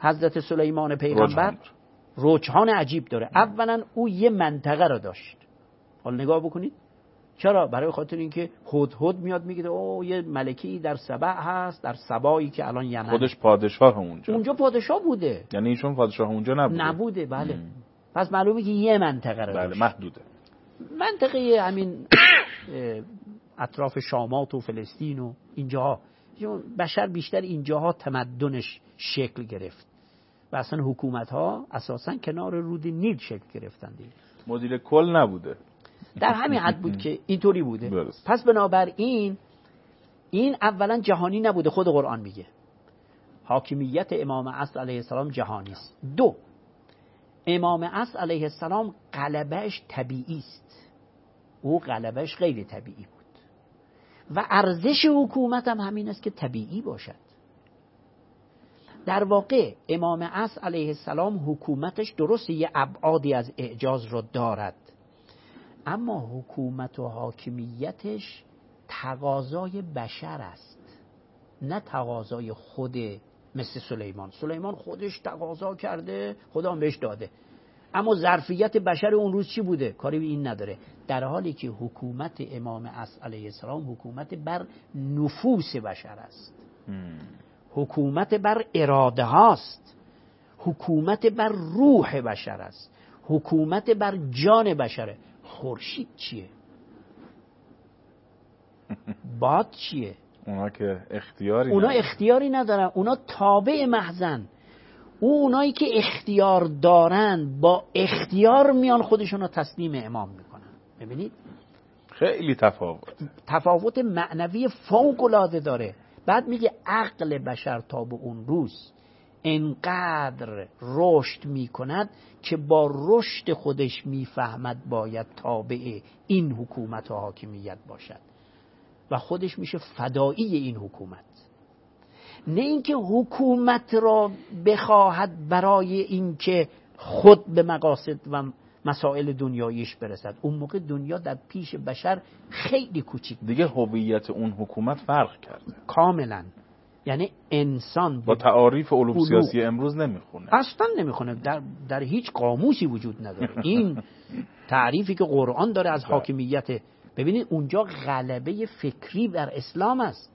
حضرت سلیمان پیغمبر رجحان عجیب داره. اولا او یه منطقه رو داشت. حالا نگاه بکنید چرا؟ برای خاطر اینکه هدهد میاد میگه او یه ملکی در سبع هست، در سبایی که الان یمن. خودش پادشاه اونجا اونجا پادشاه بوده. یعنی ایشون پادشاه اونجا نبوده. نبوده بله. م. پس معلومه که یه منطقه رو بله داشت. محدوده. منطقه همین اطراف شامات و فلسطین و اینجاها. بشر بیشتر اینجاها تمدنش شکل گرفت و اصلا حکومت ها اساسا کنار رود نیل شکل گرفتند. مدل کل نبوده. در همین حد بود که اینطوری بوده. برست. پس بنابراین این اولا جهانی نبوده. خود قرآن میگه حاکمیت امام عصر علیه السلام جهانی است. دو، امام عصر علیه السلام غلبهش طبیعی است. او غلبهش غیر طبیعی بود و ارزش حکومت هم همین است که طبیعی باشد. در واقع امام عصر علیه السلام حکومتش درست یه ابعادی از اعجاز رو دارد، اما حکومت و حاکمیتش تقاضای بشر است، نه تقاضای خود. مثل سلیمان سلیمان خودش تقاضا کرده، خدا هم بهش داده، اما ظرفیت بشر اون روز چی بوده؟ کاری به این نداره. در حالی که حکومت امام عصر علیه السلام حکومت بر نفوس بشر است، حکومت بر اراده هاست، حکومت بر روح بشر است، حکومت بر جان بشره. خورشید چیه؟ باد چیه؟ اونا که اختیاری اونا ندارن. اختیاری ندارن، اونا تابع محضن. اونایی که اختیار دارن با اختیار میان خودشون رو تسلیم امام میکنن. ببینید خیلی تفاوت تفاوت معنوی فوق العاده داره. بعد میگه عقل بشر تا به اون روز انقدر رشد میکند که با رشد خودش میفهمد باید تابع این حکومت و حاکمیت باشد و خودش میشه فدایی این حکومت، نه اینکه حکومت را بخواهد برای اینکه خود به مقاصد و مسائل دنیاییش برسد. اون موقع دنیا در پیش بشر خیلی کوچیک دیگه. هویت اون حکومت فرق کرده کاملا. یعنی انسان با تعاریف علوم سیاسی امروز نمیخونه، اصلا نمیخونه، در, در هیچ قاموسی وجود نداره. این تعریفی که قرآن داره از حاکمیت، ببینید اونجا غلبه فکری بر اسلام است.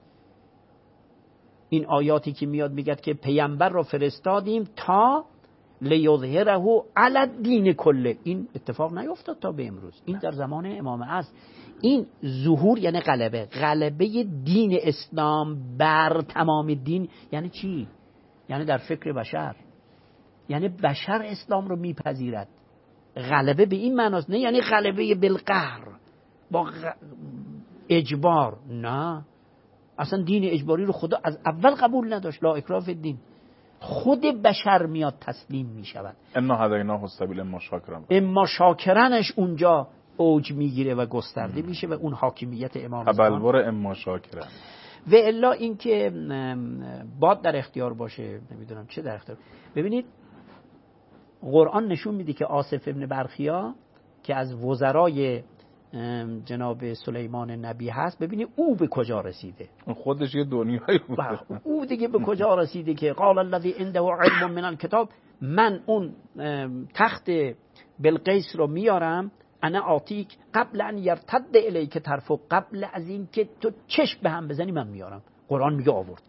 این آیاتی که میاد میگه که پیامبر را فرستادیم تا لیظهره علی الدین کله، این اتفاق نیفتاد تا به امروز. این در زمان امام عصر. این ظهور یعنی غلبه، غلبه دین اسلام بر تمام دین. یعنی چی؟ یعنی در فکر بشر، یعنی بشر اسلام رو میپذیرد. غلبه به این معناست، نه یعنی غلبه بالقهر با غ... اجبار. نه، اصلا دین اجباری رو خدا از اول قبول نداشت. لا اکراه فی الدین. خود بشر میاد تسلیم میشود. انا هدیناه السبیل اما شاکرا، اما شاکرنش اونجا اوج میگیره و گسترده میشه و اون حاکمیت امام زمان. تبلور اما شاکرن. و الا اینکه باد در اختیار باشه، نمیدونم چه در اختیار. ببینید قرآن نشون میده که آصف ابن برخیا که از وزرای جناب سلیمان نبی هست، ببینید او به کجا رسیده. خودش یه دنیایی بود. او دیگه به کجا رسیده که قال الذی عنده علم من الکتاب، من اون تخت بلقیس رو میارم، انا آتیک قبل ان یرتد الیک طرفک، قبل از این که تو چشم به هم بزنی من میارم. قرآن میگه آورد،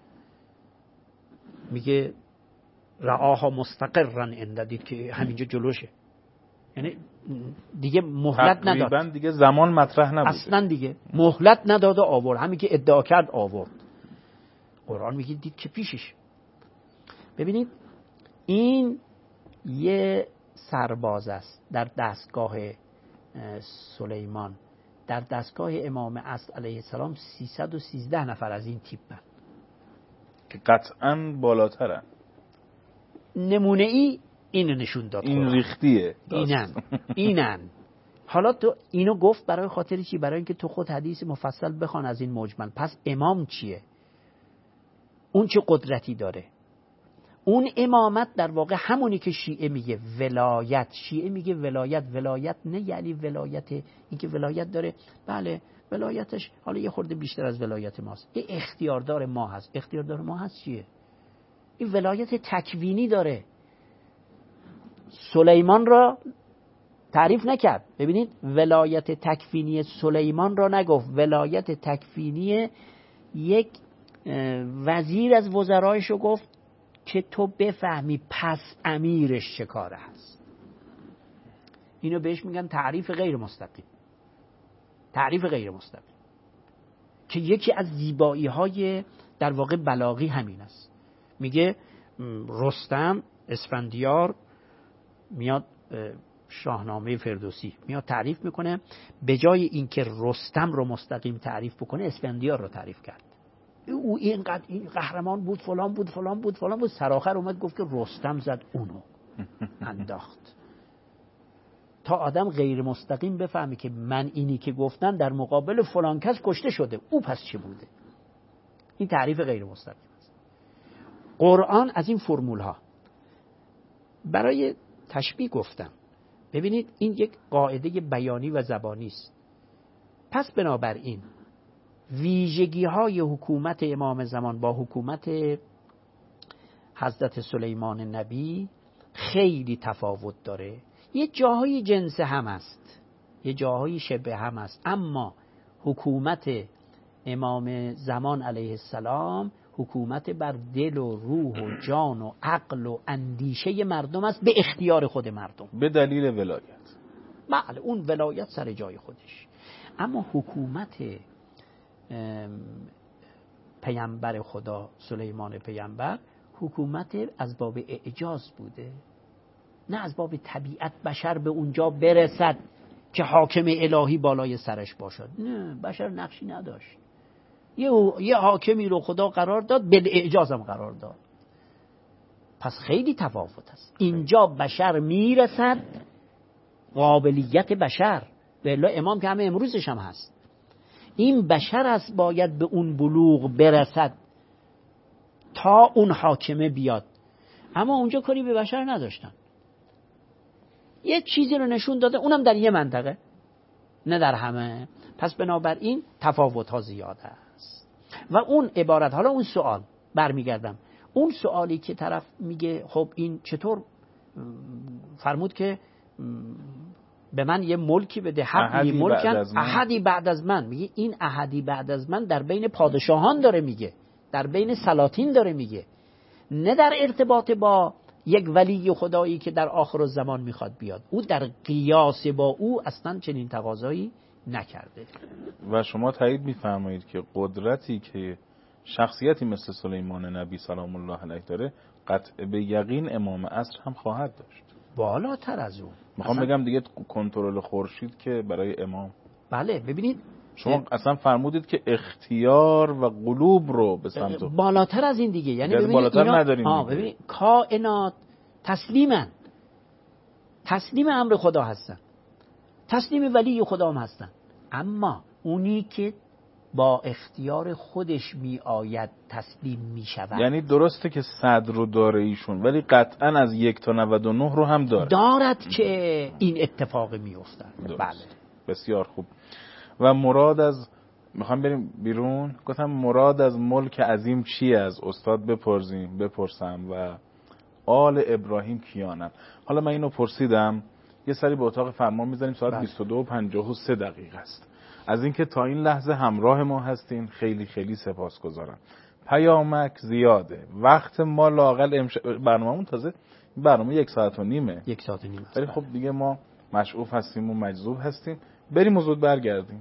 میگه رعاها مستقرا عند، دید که همینجا جلوشه. یعنی دیگه مهلت نداد، تقریبا دیگه زمان مطرح نبوده، اصلا دیگه مهلت نداد و آورد. همین که ادعا کرد آورد. قرآن میگه دید که پیشش. ببینید این یه سرباز است در دستگاه سلیمان. در دستگاه امام عصر علیه السلام سیصد و سیزده نفر از این تیپن که قطعاً بالاترن. نمونه ای اینو نشون داد. این ریختیه. اینن اینن حالا تو اینو گفت برای خاطر چی؟ برای اینکه تو خود حدیث مفصل بخوان از این مجمل. پس امام چیه؟ اون چه قدرتی داره؟ اون امامت در واقع همونی که شیعه میگه ولایت. شیعه میگه ولایت. ولایت نه یعنی ولایت اینکه ولایت داره، بله ولایتش حالا یه خورده بیشتر از ولایت ماست، یه اختیاردار ما هست. اختیاردار ما هست چیه؟ این ولایت تکوینی داره. سلیمان را تعریف نکرد. ببینید ولایت تکوینی سلیمان را نگفت، ولایت تکوینی یک وزیر از وزرایش رو گفت که تو بفهمی پس امیرش چه کاره هست. اینو بهش میگن تعریف غیر مستقیم. تعریف غیر مستقیم که یکی از زیبایی های در واقع بلاغی همین است. میگه رستم اسفندیار میاد شاهنامه فردوسی میاد تعریف میکنه، به جای اینکه رستم رو مستقیم تعریف بکنه اسفندیار رو تعریف کرد. او اینقدر این قهرمان بود فلان بود فلان بود فلان بود، سرآخر اومد گفت که رستم زد اونو انداخت. تا آدم غیر مستقیم بفهمه که من اینی که گفتن در مقابل فلان کس کشته شده، او پس چه بوده. این تعریف غیر مستقیم است. قرآن از این فرمول ها برای تشبیه گفتم. ببینید این یک قاعده بیانی و زبانی است. پس بنابراین ویژگی های حکومت امام زمان با حکومت حضرت سلیمان نبی خیلی تفاوت داره. یه جاهای جنس هم است، یه جاهای شبه هم است، اما حکومت امام زمان علیه السلام حکومت بر دل و روح و جان و عقل و اندیشه مردم است، به اختیار خود مردم، به دلیل ولایت. بله اون ولایت سر جای خودش. اما حکومت پیامبر خدا سلیمان پیامبر حکومت از باب اعجاز بوده، نه از باب طبیعت بشر به اونجا برسد که حاکم الهی بالای سرش باشد. نه، بشر نقشی نداشت. یه, یه حاکمی رو خدا قرار داد، بالاعجاز هم قرار داد. پس خیلی تفاوت است. اینجا بشر میرسد، قابلیت بشر به الله امام که همه امروزش هم هست، این بشر است باید به اون بلوغ برسد تا اون حاکمه بیاد. اما اونجا کاری به بشر نداشتن، یه چیزی رو نشون داده، اونم در یه منطقه نه در همه. پس بنابراین تفاوت ها زیاد است. و اون عبارت، حالا اون سوال برمیگردم، اون سوالی که طرف میگه خب این چطور فرمود که به من یه ملکی بده، حقی ملکن احدی بعد از من. میگه این احدی بعد از من در بین پادشاهان داره میگه، در بین سلاطین داره میگه، نه در ارتباط با یک ولی خدایی که در آخر الزمان میخواد بیاد. او در قیاس با او اصلا چنین تقاضایی نکرده. و شما تایید میفرمایید که قدرتی که شخصیتی مثل سلیمان نبی سلام الله علیه داره قطع به یقین امام عصر هم خواهد داشت، بالاتر از اون. میخوام بگم دیگه کنترل خورشید که برای امام. بله ببینید شما اصلا فرمودید که اختیار و قلوب رو به سمت بالاتر از این دیگه، یعنی ببینید بالاتر اینا نداریم. آه ببینید کائنات تسلیمن، تسلیم امر خدا هستن، تسلیم ولی خدا هم هستن، اما اونی که با اختیار خودش می آید تسلیم می شود. یعنی درسته که صدر رو داره ایشون، ولی قطعا از یک تا نود و نه رو هم داره دارد که این اتفاق می افتد. بله بسیار خوب. و مراد از، میخوام بریم بیرون، گفتم مراد از ملک عظیم چیه؟ از استاد بپرسیم بپرسم و آل ابراهیم کیانن. حالا من اینو پرسیدم، یه سری به اتاق فرمان میزنیم، ساعت بیست و دو و پنجاه و سه دقیقه است. از اینکه تا این لحظه همراه ما هستین خیلی خیلی سپاسگزارم. پیامک زیاده، وقت ما لااقل امشب برنامه‌مون تازه برنامه یک ساعت و نیمه یک ساعت و نیم، ولی خب دیگه ما مشعوف هستیم و مجذوب هستیم. بریم و زود برگردیم.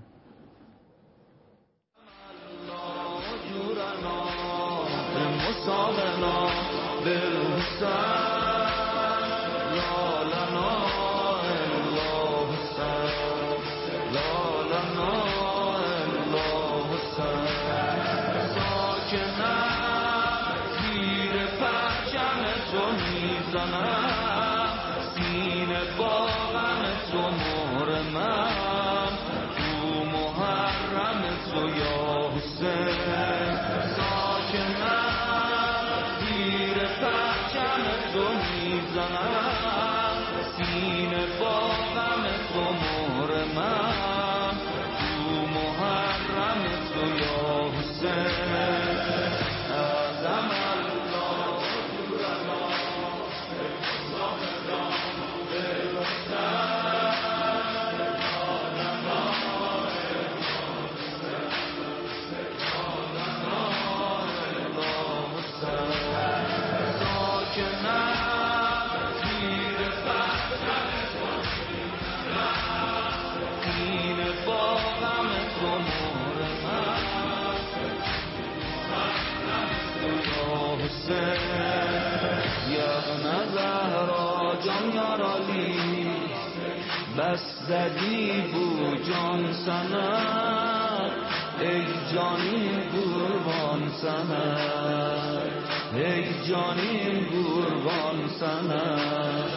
جان یارالی بس زدی بو جان سند ای جانی قربان سند ای جانی قربان سند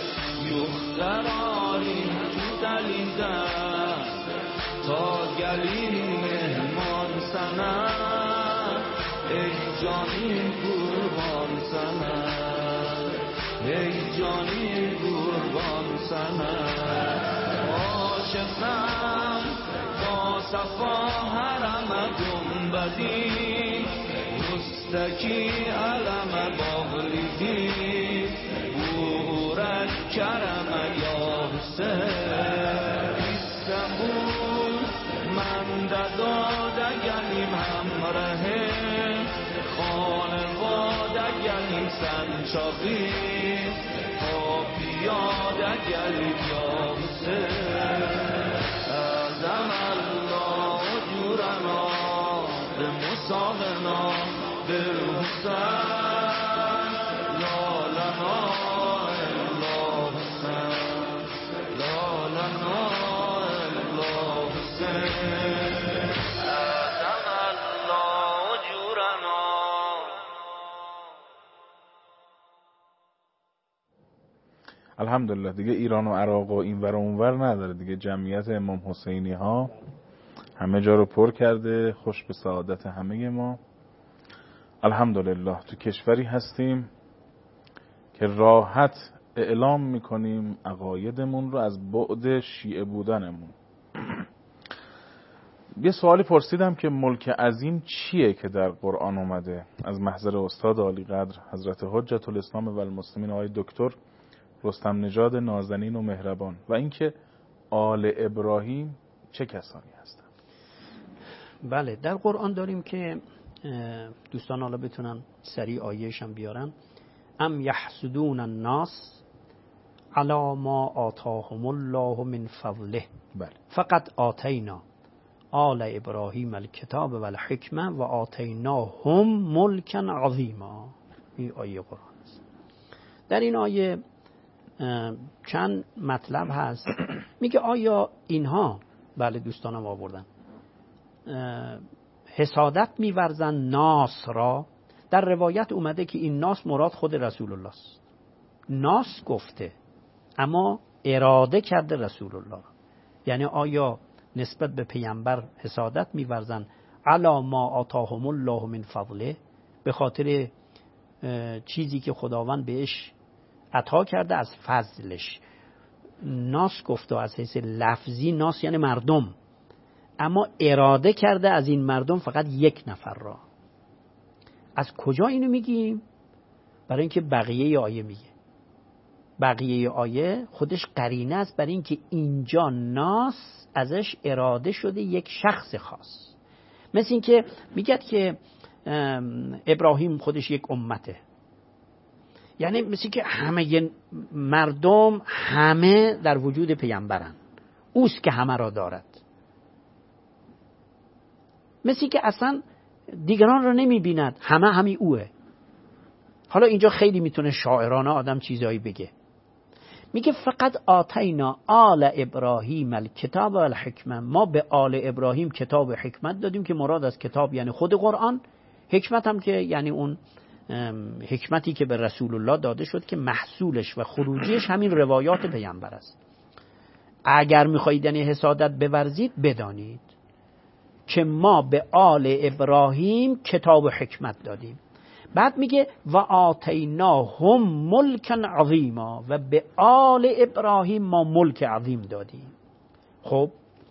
یخترانی تو دلیده تا گلیم مهمان سند ای جانی قربان سند ای جانی قربان سند عاشقم با صفا حرم گنبدی مستکی علم باغلیدی بورک کرم یا حسین استنبول من داده گلیم همراه خانواده گلیم سنچاقی تا پیاده گلیم یا حسین اعظم الله جورنا به مساقنا به حسین لا لنا الا حسین لا لنا الا حسین اعظم الله جورنا. الحمدلله دیگه ایران و عراق و این ور و اون ور نداره دیگه. جمعیت امام حسینی ها همه جا رو پر کرده. خوش به سعادت همه ما. الحمدلله تو کشوری هستیم که راحت اعلام میکنیم عقایدمون رو از بعد شیعه بودنمون. یه سوالی پرسیدم که ملک عظیم چیه که در قرآن اومده، از محضر استاد عالی قدر حضرت حجت الاسلام و المسلمین آقای دکتر رستم نژاد نازنین و مهربان، و اینکه آل ابراهیم چه کسانی هستند. بله، در قرآن داریم که دوستان حالا بتونن سریع آیه‌اش هم بیارن. ام یحسدون الناس علی ما آتاهم الله من فضله بله. فقط آتینا آل ابراهیم الکتاب و الحکمه و آتیناهم ملکا عظیما. این آیه قرآن است. در این آیه چند مطلب هست. میگه آیا اینها، بله دوستانم آوردن، حسادت می‌ورزن ناس را؟ در روایت اومده که این ناس مراد خود رسول الله است. ناس گفته اما اراده کرده رسول الله. یعنی آیا نسبت به پیامبر حسادت می‌ورزن علی ما آتاهم الله من فضله، به خاطر چیزی که خداوند بهش عطا کرده از فضلش. ناس گفته از حیث لفظی، ناس یعنی مردم، اما اراده کرده از این مردم فقط یک نفر را. از کجا اینو میگیم؟ برای اینکه بقیه آیه میگه. بقیه آیه خودش قرینه است برای اینکه اینجا ناس ازش اراده شده یک شخص خاص. مثل اینکه میگه که ابراهیم خودش یک امته، یعنی مثل که همه مردم همه در وجود پیامبرن، اوست که همه را دارد. مثل که اصلا دیگران را نمی بیند، همه همی اوه. حالا اینجا خیلی میتونه شاعرانه آدم چیزایی بگه. میگه فقط آتینا آل ابراهیم الکتاب و الحکمه، ما به آل ابراهیم کتاب و حکمت دادیم، که مراد از کتاب یعنی خود قرآن، حکمت هم که یعنی اون حکمتی که به رسول الله داده شد که محصولش و خروجیش همین روایات پیامبر است. اگر میخواهید یعنی حسادت بورزید، بدانید که ما به آل ابراهیم کتاب و حکمت دادیم. بعد میگه و آتیناهم ملکا عظیما، و به آل ابراهیم ما ملک عظیم دادیم. خب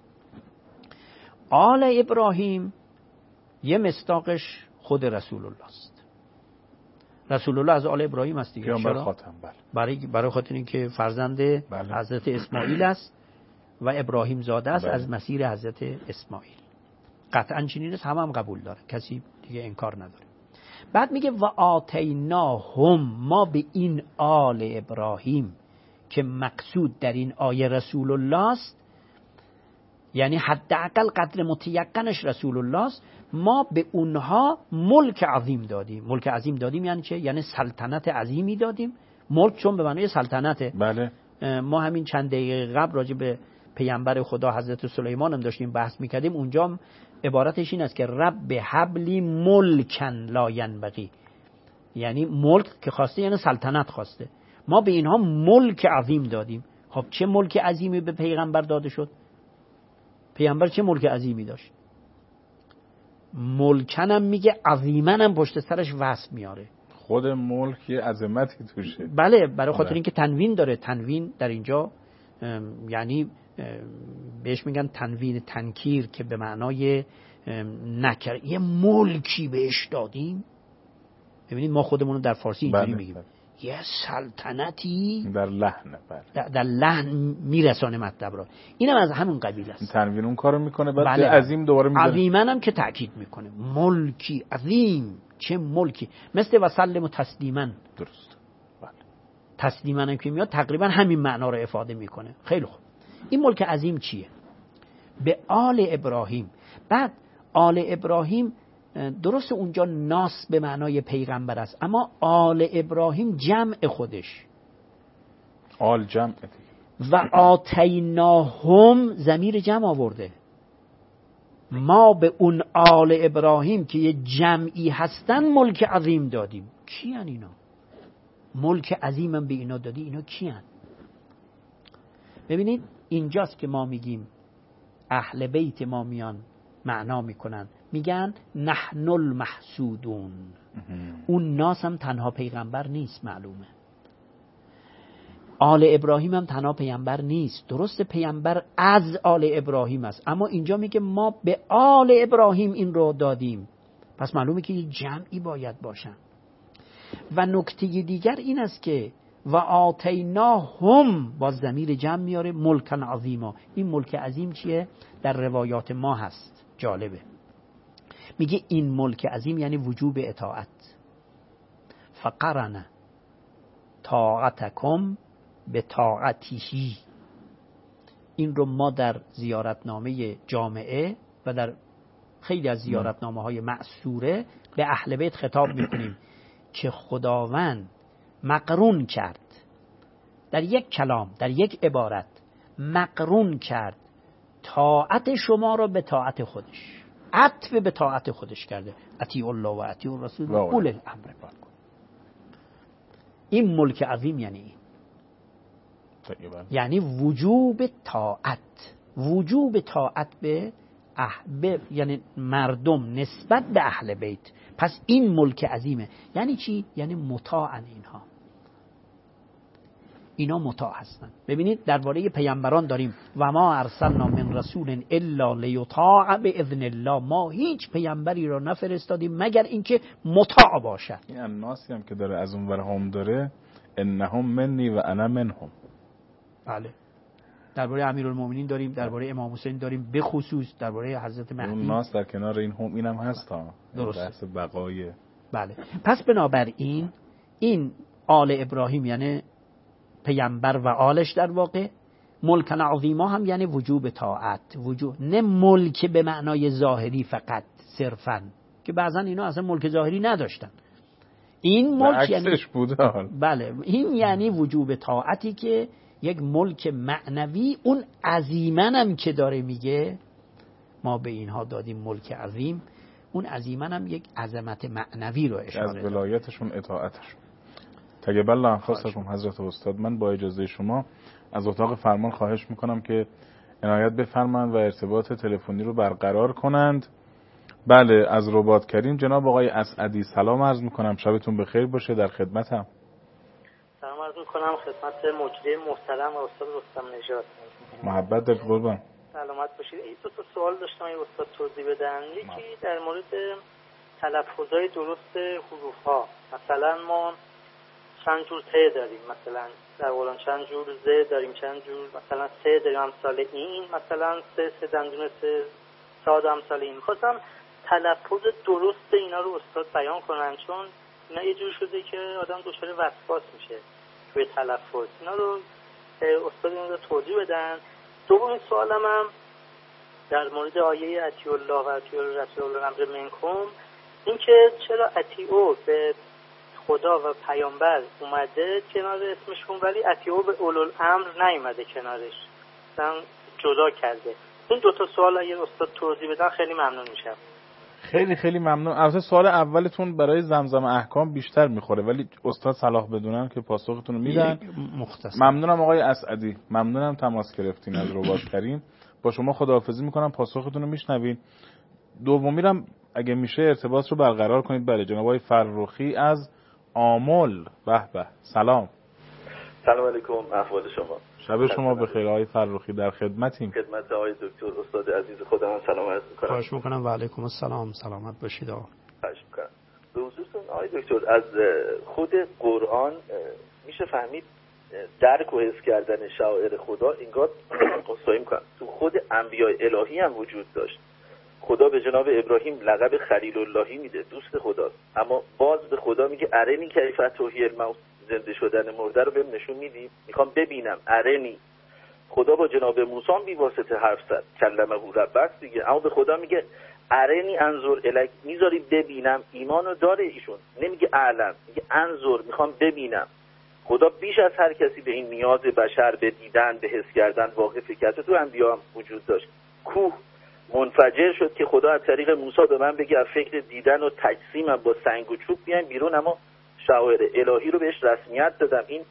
آل ابراهیم یه مصداقش خود رسول الله است. رسول الله از آل ابراهیم است دیگه. پیامبر خاتم. بله. برای برای خاطر اینکه فرزند بله. حضرت اسماعیل است و ابراهیم زاده است بله. از مسیر حضرت اسماعیل. قطعا چنین است، هم هم قبول داره، کسی دیگه انکار نداره. بعد میگه و آتیناهم، ما به این آل ابراهیم که مقصود در این آیه رسول الله است، یعنی حداقل قدر متیقنش رسول الله است، ما به اونها ملک عظیم دادیم. ملک عظیم دادیم یعنی چه؟ یعنی سلطنت عظیمی دادیم، ملک چون به معنای سلطنته. بله. ما همین چند دقیقه قبل راجع به پیامبر خدا حضرت سلیمان هم داشتیم بحث میکردیم، اونجا عبارتش این است که رب حبلی ملکن لا ینبغی، یعنی ملک که خواسته یعنی سلطنت خواسته. ما به اینها ملک عظیم دادیم. خب چه ملک عظیمی به پیغمبر داده شد؟ پیغمبر چه ملک عظیمی داشت؟ ملکنم میگه، عظیمنم پشت سرش وصف میاره. خود ملک یه عظمتی توشه. بله، برای خاطر اینکه تنوین داره. تنوین در اینجا یعنی بهش میگن تنوین تنکیر که به معنای نکر. یه ملکی بهش دادیم. ببینید ما خودمون رو در فارسی اینجوری بله. میگیم یه سلطنتی در لحن. بله. در, در لحن میرسانه مطلب را. اینم از همون قبیل است. تنوین اون کارو میکنه، بعد بله. عظیم دوباره میذاره. عظیمنم که تأکید میکنه. ملکی عظیم، چه ملکی. مثل وسلم و تسلیمن. درست. بله. تسلیمن که میاد تقریبا همین معنا رو افاده میکنه. خیلی خوب. این ملک عظیم چیه؟ به آل ابراهیم. بعد آل ابراهیم درست اونجا ناس به معنای پیغمبر است، اما آل ابراهیم جمع خودش. آل جمع. و آتیناهم ضمیر جمع آورده. ما به اون آل ابراهیم که یه جمعی هستن ملک عظیم دادیم. کیان اینا؟ ملک عظیمم به اینا دادی. اینا کیان؟ ببینید اینجاست که ما میگیم اهل بیت ما میان معنا میکنن، میگن نحن المحسودون. اون ناس هم تنها پیغمبر نیست، معلومه. آل ابراهیم هم تنها پیغمبر نیست. درست پیغمبر از آل ابراهیم است، اما اینجا میگه ما به آل ابراهیم این رو دادیم. پس معلومه که یه جمعی باید باشن. و نکته دیگر این است که و آتیناهم با ضمیر جمع میاره ملکن عظیما. این ملک عظیم چیه؟ در روایات ما هست. جالبه. میگه این ملک عظیم یعنی وجوب اطاعت. فقرن طاعتکم به طاعتیهی. این رو ما در زیارتنامه جامعه و در خیلی از زیارتنامه های معصوره به اهل بیت خطاب میکنیم که خداوند مقرون کرد در یک کلام، در یک عبارت مقرون کرد طاعت شما رو به طاعت خودش، عطف به طاعت خودش کرده. اطیعوا الله و اطیعوا الرسول و اولی الامر. این ملک عظیم یعنی این، یعنی وجوب طاعت، وجوب طاعت به احباب، یعنی مردم نسبت به اهل بیت. پس این ملک عظیمه. یعنی چی؟ یعنی مطاعن. اینها اینا مطاع هستن. ببینید درباره پیامبران داریم و ما ارسلنا من رسول الا لیطاع باذن الله. ما هیچ پیامبری را نفرستادیم مگر اینکه مطاع باشد. این الناسی هم که داره از اون ور هم داره انهم منی و انا منهم. بله. درباره امیرالمومنین داریم، درباره امام حسین داریم، به خصوص درباره حضرت مهدی. اون ناس در کنار این هم اینم هست ها. درست. بحث بقای. بله. پس بنابراین این آل ابراهیم یعنی پیامبر و آلش در واقع. ملک عظیما هم یعنی وجوب طاعت، وجوب نه ملک به معنای ظاهری فقط صرفاً، که بعضا اینا اصلا ملک ظاهری نداشتن. این ملک یعنی بوده. بله، این یعنی وجوب طاعتی که یک ملک معنوی. اون عظیمنم که داره میگه ما به اینها دادیم ملک عظیم، اون عظیمنم یک عظمت معنوی رو اشاره از ولایتشون اطاعتشون. طیب الله انفاسکم حضرت استاد، من با اجازه شما از اتاق فرمان خواهش میکنم که عنایت بفرمایند و ارتباط تلفنی رو برقرار کنند. بله، از رباط کریم جناب آقای اسعدی سلام عرض میکنم، شبتون بخیر باشه، در خدمتم. سلام عرض میکنم خدمت مجری محترم و استاد رستم نژاد. محبت دارید قربان. سلامت باشید. این دو تا سوال داشتم ای استاد توضیح بدن. یکی در مورد تلفظهای درست حروف ها. مثلا ما چند جور ت داریم، مثلا در قرآن چند جور ز داریم، چند جور مثلا س داریم امثال این، مثلا سه سه دندون سه صاد امثال این. خواستم تلفظ درست اینا رو استاد بیان کنن، چون اینا یه جور شده که آدم دچار وسواس میشه توی تلفظ. اینا رو استاد این رو توضیح بدن. دومین سوالم هم در مورد آیه اطیعوا الله و اطیعوا الرسول و امر منکم، این که چرا اطیعوا به خدا و پیامبر اومده کنار اسمشون، ولی اتیعوا به اولوالامر نیومده کنارش، مثلا جدا کرده. این دو تا سوال اگه استاد توضیح بدن خیلی ممنون میشم. خیلی خیلی ممنون. البته سوال اولتون برای زمزم احکام بیشتر میخوره، ولی استاد صلاح بدونن که پاسختون رو میدن. مختصر. ممنونم آقای اسعدی، ممنونم تماس گرفتین از رباط کریم. با شما خداحافظی میکنم، پاسختون رو میشنوین. دومی هم اگه میشه ارتباط رو برقرار کنید برای جناب آقای فرخی از آمل. به به، سلام. سلام علیکم، احوال شما؟ شب شما بخیر آقای فرخی، در خدمتیم. خدمت آقای دکتر استاد عزیز خودم سلام عرض می‌کنم. خواهش می‌کنم. و علیکم السلام، سلامت باشید آقا. خواهش می‌کنم. به خصوص آقای دکتر از خود قرآن میشه فهمید درک و حس کردن شعائر خدا انگار قصایی می‌کنم تو خود انبیاء الهی هم وجود داشت. خدا به جناب ابراهیم لقب خلیل اللهی میده، دوست خداست، اما باز به خدا میگه ارنی کیف تحیی الموت، زنده شدن مرده رو بهم نشون میدی، میخوام ببینم ارنی. خدا با جناب موسی بی واسطه حرف زد، کلمه رب دیگه، اما به خدا میگه ارنی انظر الیک، میذاری ببینم. ایمانو داره ایشون، نمیگه اعلم، میگه انظر، میخوام ببینم. خدا بیش از هر کسی به این نیاز بشر به دیدن، به حس کردن واقفه که تو انبیا هم وجود داشت. کوه منفجر شد که خدا از طریق موسی به من بگه از فکر دیدن و تجسیم با سنگ و چوب بیایم بیرون، اما شعائر الهی رو بهش رسمیت دادم. این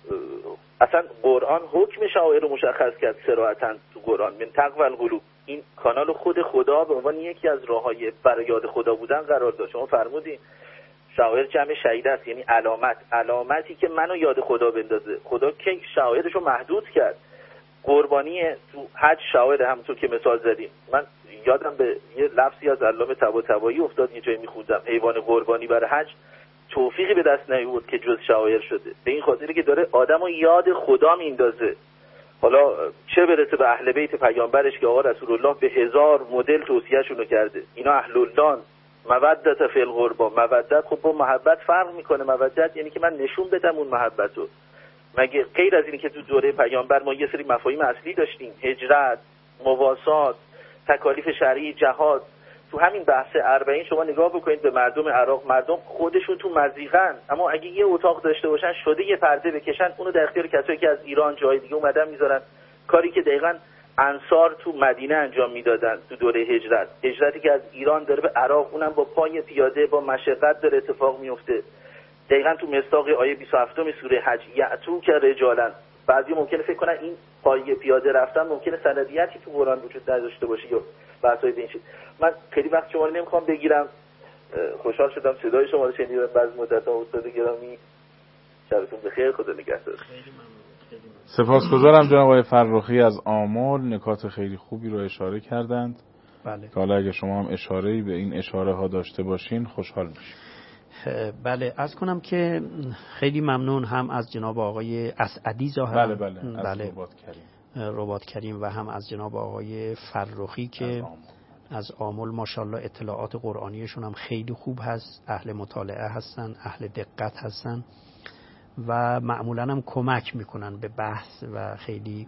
اصلا قرآن حکم شعائر رو مشخص کرد صراحتاً تو قرآن، من تقوی القلوب. این کانال خود خدا به عنوان یکی از راههای برای یاد خدا بودن قرار داشت. شما فرمودین شعائر جمع شهیده است، یعنی علامت، علامتی که منو یاد خدا بندازه. خدا که شعائرش رو محدود کرد. قربانی تو حج شعائر همونطور که مثال زدیم، من یادم به یه لفظی از علامه طباطبایی افتاد، یه جایی می‌خوندم حیوان قربانی برای حج توفیقی به دست نیاورد که جز شعائر شده، به این خاطری که داره آدمو یاد خدا میندازه. حالا چه برسه به اهل بیت پیامبرش که آقا رسول الله به هزار مدل توصیه‌شون رو کرده. اینا اهل الله مودت فی القربا، مودت خب با محبت فرق میکنه. مودت یعنی که من نشون بدم اون محبتو. مگه غیر از اینی که تو دوره پیامبر ما یه سری مفاهیم اصلی داشتیم، هجرت، مواسات، تکالیف شرعی، جهاد. تو همین بحث اربعین شما نگاه بکنید به مردم عراق، مردم خودشون تو مضیقن، اما اگه یه اتاق داشته باشن شده یه پرده بکشن، اونو در اختیار کسایی که از ایران جای دیگه اومدن میذارن. کاری که دقیقاً انصار تو مدینه انجام میدادن تو دوره هجرت، هجرتی که از ایران داره به عراق، اونم با پای پیاده با مشقت داره اتفاق میفته. دقیقاً تو مصداق آیه بیست و هفت سوره حج، یعتو که رجالن. بعضی ممکنه فکر کنن این پای پیاده رفتن ممکنه سندیتی تو قرآن وجود نداشته باشه یا بحثای این چیز. من خیلی وقت شما رو نمیخوام بگیرم، خوشحال شدم صدای شما رو شنیدم بعد مدت‌ها. استاد گرامی شبتون بخیر، خدا نگهدار. سپاسگزارم جناب آقای فرخی از آمل، نکات خیلی خوبی رو اشاره کردند. بله. که حالا اگه شما هم اشاره‌ای به این اشاره ها داشته باشین خوشحال میشیم. بله، عرض کنم که خیلی ممنون هم از جناب آقای اسعدی ظاهرا، بله بله, بله از رباط کریم رباط کریم و هم از جناب آقای فرخی که از آمل ماشاءالله اطلاعات قرآنیشون هم خیلی خوب هست، اهل مطالعه هستن، اهل دقت هستن و معمولا هم کمک میکنن به بحث و خیلی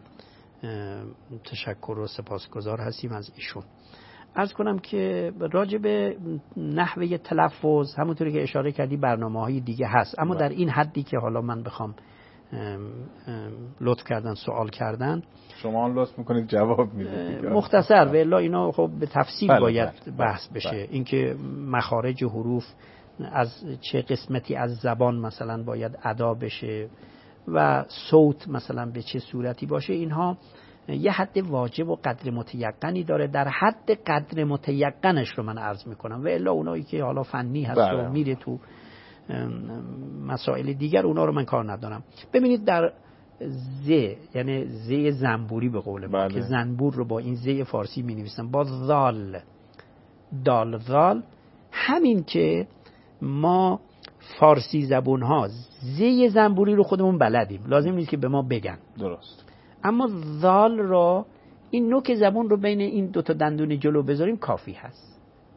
تشکر و سپاسگزار هستیم از ایشون. عرض کنم که راجع به نحوه تلفظ همونطوری که اشاره کردی برنامه‌های دیگه هست، اما در این حدی که حالا من بخوام لطف کردن سوال کردن شما هم لطف میکنید جواب میدید مختصر، و الا اینا خب به تفصیل بله باید بله بحث بشه. بله. اینکه مخارج حروف از چه قسمتی از زبان مثلا باید ادا بشه و صوت مثلا به چه صورتی باشه، اینها یه حد واجب و قدر متیقنی داره. در حد قدر متیقنش رو من عرض میکنم، و الا اونایی که حالا فنی هست بله. و میره تو مسائل دیگر اونا رو من کار ندارم. ببینید در ز، یعنی ز زنبوری به قول ما، بله. که زنبور رو با این ز فارسی می نویسن با ذال، دال ذال، همین که ما فارسی زبون ها ز زنبوری رو خودمون بلدیم، لازم نیست که به ما بگن. درست. اما ذال را، این نوک زبون رو بین این دوتا دندون جلو بذاریم کافی هست.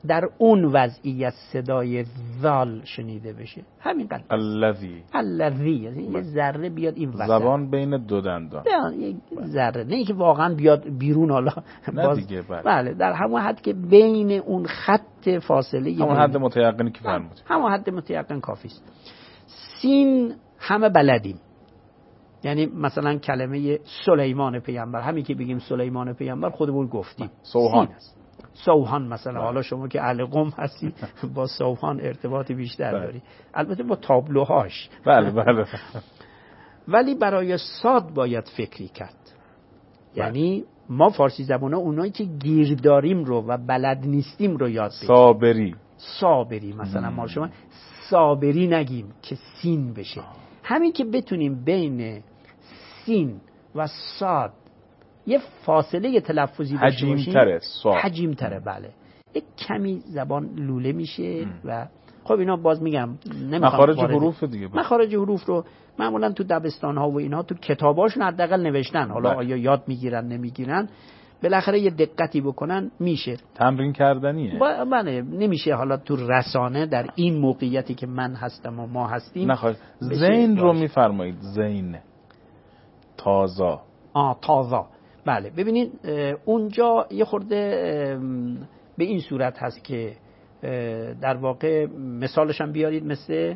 در اون وضعیت صدای ذال شنیده بشه، همین قدر الذی الذی یه ذره بیاد این وسط، زبان بین دو دندان، یک ذره، نه اینکه واقعا بیاد بیرون. حالا نه دیگه، بله. بله در همون حد که بین اون خط فاصله، همون حد متیقنی که فرمودید، همون حد متیقن کافی است. سین همه بلدیم، یعنی مثلا کلمه سلیمان پیامبر، همین که بگیم سلیمان پیامبر خودمون گفتیم. سوهان سوهان مثلا بله. حالا شما که اهل قم هستی با سوهان ارتباط بیشتر بله. داری، البته با تابلوهاش. بله بله. ولی برای صاد باید فکری کرد. بله. یعنی ما فارسی زبانه اونایی که گیر داریم رو و بلد نیستیم رو یاد بگیم. صابری صابری مثلا ما شما صابری نگیم که سین بشه. همین که بتونیم بین سین و صاد یه فاصله تلفظی داشته باشیم، حجیم تره صاد، حجیم تره بله، یک کمی زبان لوله میشه. و خب اینا باز میگم مخارج حروف دیگه، مخارج حروف رو معمولا تو دبستان ها و اینا تو کتاباشون حداقل نوشتن، حالا آیا یاد میگیرن نمیگیرن بالاخره یه دقتی بکنن میشه، تمرین کردنیه. بله نمیشه حالا تو رسانه در این موقعیتی که من هستم و ما هستیم. نخواهید زین رو میفرمایید، زین تازه آه تازه بله. ببینید اونجا یه خورده به این صورت هست که در واقع مثالش هم بیارید، مثل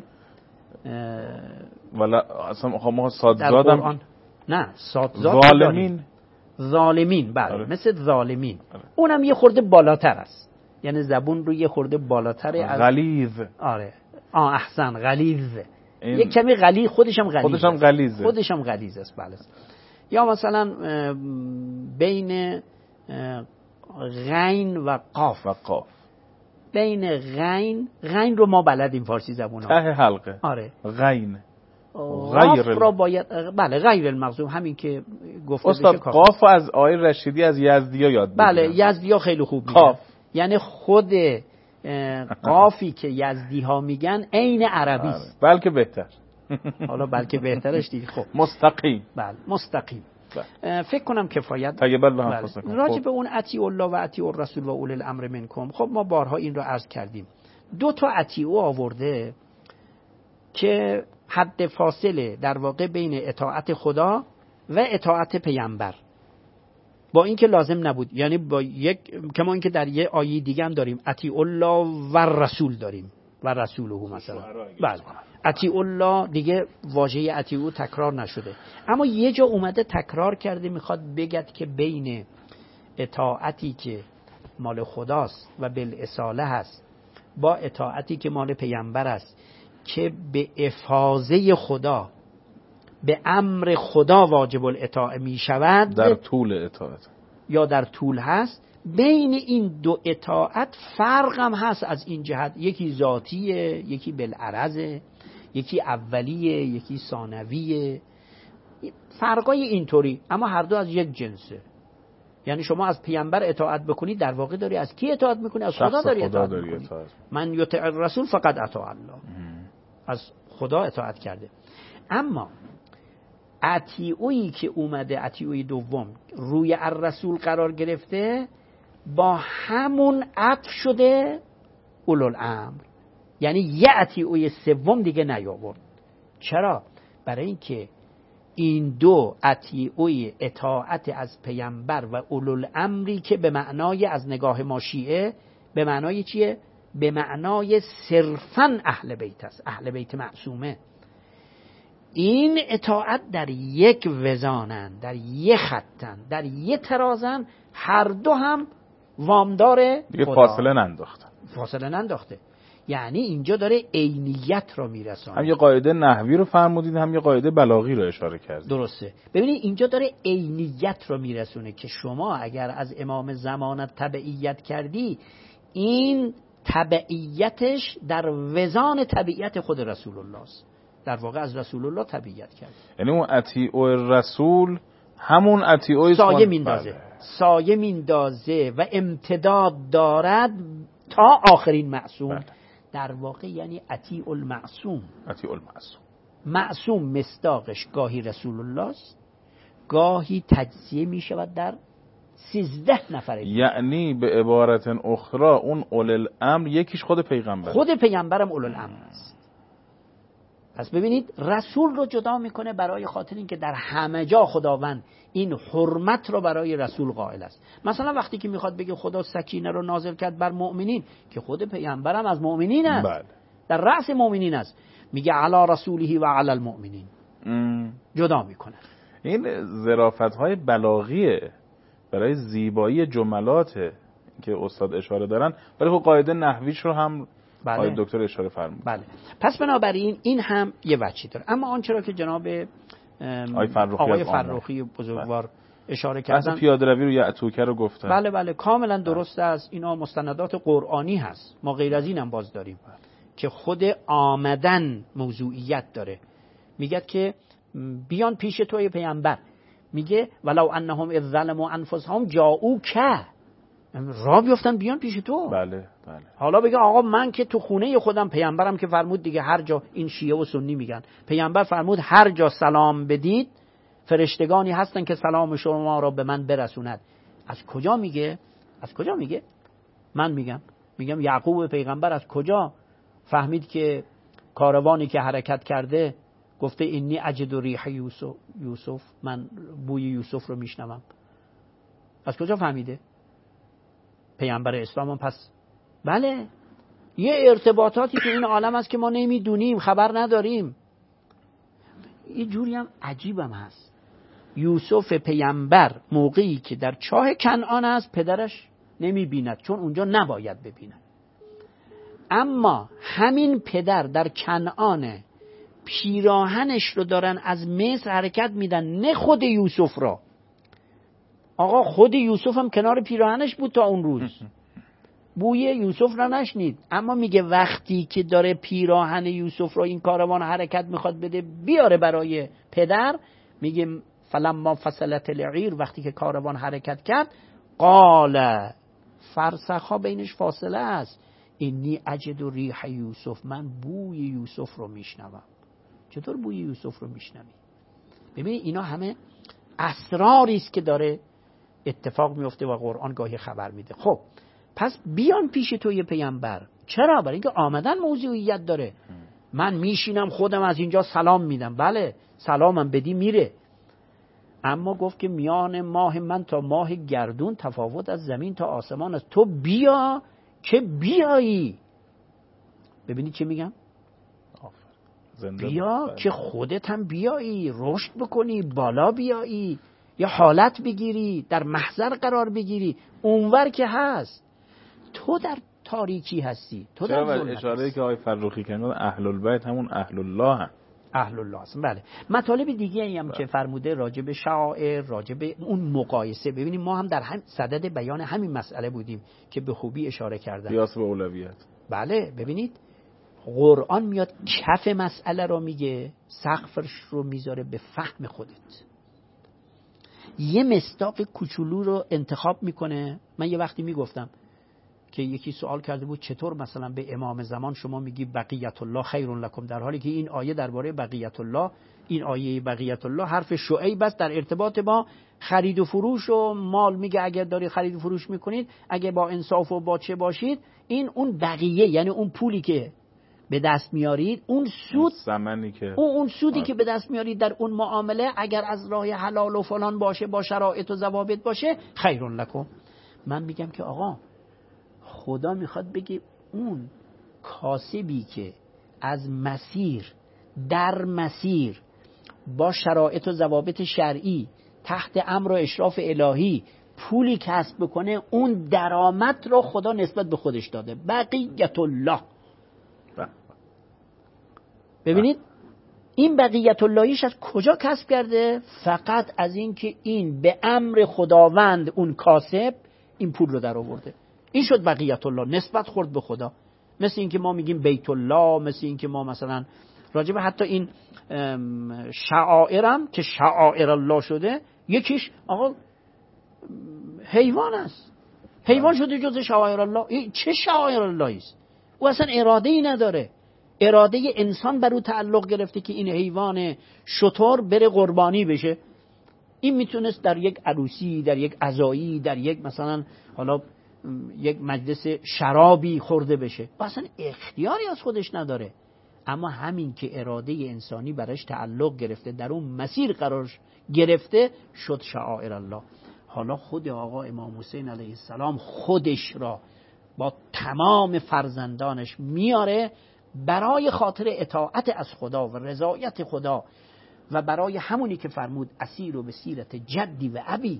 ولی اصلا خب ما صادزادم نه صادزاد ظالمین ظالمین بله آره. مثل ظالمین آره. اونم یه خورده بالاتر است، یعنی زبون رو یه خورده بالاتره از غلیظ. آره آه احسن غلیظ، یه کمی غلیظ، خودش هم غلیظ خودش هم غلیظه خودش هم غلیظ است بله. یا مثلا بین غین و قاف و قاف، بین غین غین رو ما بلدیم فارسی زبون ها ته حلقه آره غین غیر را باید بله غیر المغضوب، همین که گفته بشه. استاد قاف از آقای رشیدی از یزدیا یاد بگیرن. بله یزدیا خیلی خوب میگن قاف، یعنی خود قافی که یزدی ها میگن عین عربی است، بلکه بهتر. حالا بلکه بهترش دیگه. خب مستقیم بله مستقیم بله. فکر کنم کفایت. طیب الله انفسکم. راجع به اون اطیع الله و اطیع الرسول و اولی الامر منکم، خب ما بارها این رو عرض کردیم، دو تا اطیع آورده که حد فاصله در واقع بین اطاعت خدا و اطاعت پیامبر، با اینکه لازم نبود، یعنی با یک کما اینکه در یه آیه دیگه هم داریم اطیع الله و رسول داریم و رسوله مثلا بله اطیع الله دیگه واژه اطیع تکرار نشده، اما یه جا اومده تکرار کرده، میخواد بگد که بین اطاعتی که مال خداست و بالاصاله هست با اطاعتی که مال پیامبر است که به افاضه خدا به امر خدا واجب الاطاعه می شود، در طول اطاعت یا در طول هست، بین این دو اطاعت فرق هم هست از این جهت، یکی ذاتیه یکی بالعرضه، یکی اولیه یکی ثانویه، فرقای اینطوری، اما هر دو از یک جنسه. یعنی شما از پیامبر اطاعت بکنی در واقع داری از کی اطاعت میکنی؟ از خدا داری اطاعت میکنی. من یطع الرسول فقط اطاع الله، از خدا اطاعت کرده. اما اطیعویی که اومده، اطیعوی دوم روی الرسول قرار گرفته، با همون عطف شده اولوالامر، یعنی یه اطیعوی سوم دیگه نیاورد. چرا؟ برای اینکه این دو اطیعوی اطاعت از پیامبر و اولوالامری که به معنای از نگاه ما شیعه به معنای چیه؟ به معنای صرفاً اهل بیت است، اهل بیت معصومه. این اطاعت در یک وزانن، در یک خطن، در یک ترازن، هر دو هم وامدار دیگه خدا. فاصله ننداختن فاصله ننداخته، یعنی اینجا داره عینیت رو میرسونه. هم یه قاعده نحوی رو فرمودید، هم یه قاعده بلاغی رو اشاره کردید. درسته. ببینید اینجا داره عینیت رو میرسونه که شما اگر از امام زمانت تبعیت کردی، این تبعیتش در وزان تبعیت خود رسول الله است، در واقع از رسول الله تبعیت کرد. یعنی اون اطیع رسول همون اطیع سایه میندازه، سایه میندازه و امتداد دارد تا آخرین معصوم. بله. در واقع یعنی اطیع المعصوم. اطیع المعصوم. معصوم مصداقش گاهی رسول الله است، گاهی تجزیه می شود در سیزده نفره. یعنی به عبارت اخرى اون اول الامر یکیش خود پیغمبر، خود پیغمبرم اول الامر است. پس ببینید رسول رو جدا میکنه برای خاطر اینکه در همه جا خداوند این حرمت رو برای رسول قائل است. مثلا وقتی که میخواد بگه خدا سکینه رو نازل کرد بر مؤمنین، که خود پیغمبرم از مؤمنین است، بله. در رأس مؤمنین است، میگه علی رسوله و علی المؤمنین، ام. جدا میکنه. این ظرافت‌های بلاغیه برای زیبایی جملاته که استاد اشاره دارن، ولی خب قاعده نحویش رو هم بله. آقای دکتر اشاره فرمود. بله. پس بنابراین این هم یه وجهی داره. اما آنچه را که جناب آقای فرخی, آقای فرخی بزرگوار بله. اشاره کردن، بحث پیاده روی رو یعتوکه رو گفتن. بله بله کاملا درست است. اینا مستندات قرآنی هست، ما غیر از این هم باز داریم بله. که خود آمدن موضوعیت داره. میگه که بیان پیش توی پیامبر، میگه ولو انهم اذ ظلموا انفسهم جاءوک، را بیفتن بیان پیش تو. بله بله. حالا بگه آقا من که تو خونه خودم، پیامبرم که فرمود دیگه هر جا، این شیعه و سنی میگن پیامبر فرمود هر جا سلام بدید فرشتگانی هستن که سلام شما را به من برسوند. از کجا میگه؟ از کجا میگه؟ من میگم میگم یعقوب پیغمبر از کجا فهمید که کاروانی که حرکت کرده گفته اینی اجد ریح یوسف یوسف من بوی یوسف رو میشنوم؟ از کجا فهمیده؟ پیامبر اسلام هم پس بله یه ارتباطاتی تو این عالم هست که ما نمیدونیم، خبر نداریم. یه جوری هم عجیبم هست، یوسف پیامبر موقعی که در چاه کنعان است پدرش نمیبیند چون اونجا نباید ببیند، اما همین پدر در کنعان پیراهنش رو دارن از مصر حرکت میدن، نه خود یوسف را. آقا خود یوسف هم کنار پیراهنش بود تا اون روز، بوی یوسف را نشنید. اما میگه وقتی که داره پیراهن یوسف را این کاروان حرکت میخواد بده بیاره برای پدر، میگه فلما فصلت العیر، وقتی که کاروان حرکت کرد، قال فرسخها بینش فاصله است، اینی اجد ریح یوسف، من بوی یوسف رو میشنوم. چطور بوی یوسف رو میشنوی؟ ببینید اینا همه اسراری است که داره اتفاق میفته و قرآن گاهی خبر میده. خب پس بیان پیش تو یه پیامبر، چرا؟ برای اینکه آمدن موضوعیت داره. من میشینم خودم از اینجا سلام میدم، بله سلامم بدی میره، اما گفت که میان ماه من تا ماه گردون تفاوت از زمین تا آسمان است، تو بیا که بیایی. ببینید چه میگم؟ بیا که خودت هم بیایی، رشد بکنی، بالا بیایی، یا حالت بگیری، در محضر قرار بگیری. اونور که هست تو در تاریکی هستی، تو در ظلمت. اشاره که آقای فرخی کردن اهل البیت همون اهل الله هم. اهل الله هستن. بله. مطالب دیگه ای هم بله. که فرموده راجع به شعائر، راجع به اون مقایسه. ببینیم ما هم در هم صدد بیان همین مسئله بودیم که به خوبی اشاره کردن. قیاس به اولویت. بله ببینید قرآن میاد کف مسئله رو میگه، سقفش رو میذاره به فهم خودت. یه مصداق کوچولو رو انتخاب میکنه. من یه وقتی میگفتم که یکی سوال کرده بود چطور مثلا به امام زمان شما میگی بقیت الله خیر لکم، در حالی که این آیه درباره بقیت الله، این آیه بقیت الله حرف شعیب است در ارتباط با خرید و فروش و مال. میگه اگر داری خرید و فروش میکنید، اگه با انصاف و با چه باشید، این اون بقیه یعنی اون پولی که به دست میارید، اون سود زمانی که اون اون سودی که به دست میارید در اون معامله، اگر از راه حلال و فلان باشه، با شرایط و ضوابط باشه، خیر لکم. من میگم که آقا خدا میخواد بگه اون کاسبی که از مسیر در مسیر با شرایط و ضوابط شرعی تحت امر و اشراف الهی پولی کسب بکنه، اون درآمد رو خدا نسبت به خودش داده، بقیت الله. ببینید این بقیت اللهیش از کجا کسب کرده؟ فقط از این که این به امر خداوند اون کاسب این پول رو در آورده، این شد بقیت الله، نسبت خورد به خدا. مثل این که ما میگیم بیت الله، مثل این که ما مثلا راجب حتی این شعائرم که شعائر الله شده، یکیش آقا حیوان است، حیوان شده جز شعائر الله. این چه شعائر اللهی است؟ او اصلا اراده ای نداره، اراده انسان بر او تعلق گرفته که این حیوان شتر بره قربانی بشه. این میتونست در یک عروسی، در یک عزایی، در یک مثلا حالا یک مجلس شرابی خورده بشه، اصلا اختیاری از خودش نداره. اما همین که اراده انسانی برش تعلق گرفته، در اون مسیر قرار گرفته، شد شعائر الله. حالا خود آقا امام حسین علیه السلام خودش را با تمام فرزندانش میاره برای خاطر اطاعت از خدا و رضایت خدا و برای همونی که فرمود اسیر و به سیرت جدی و ابی،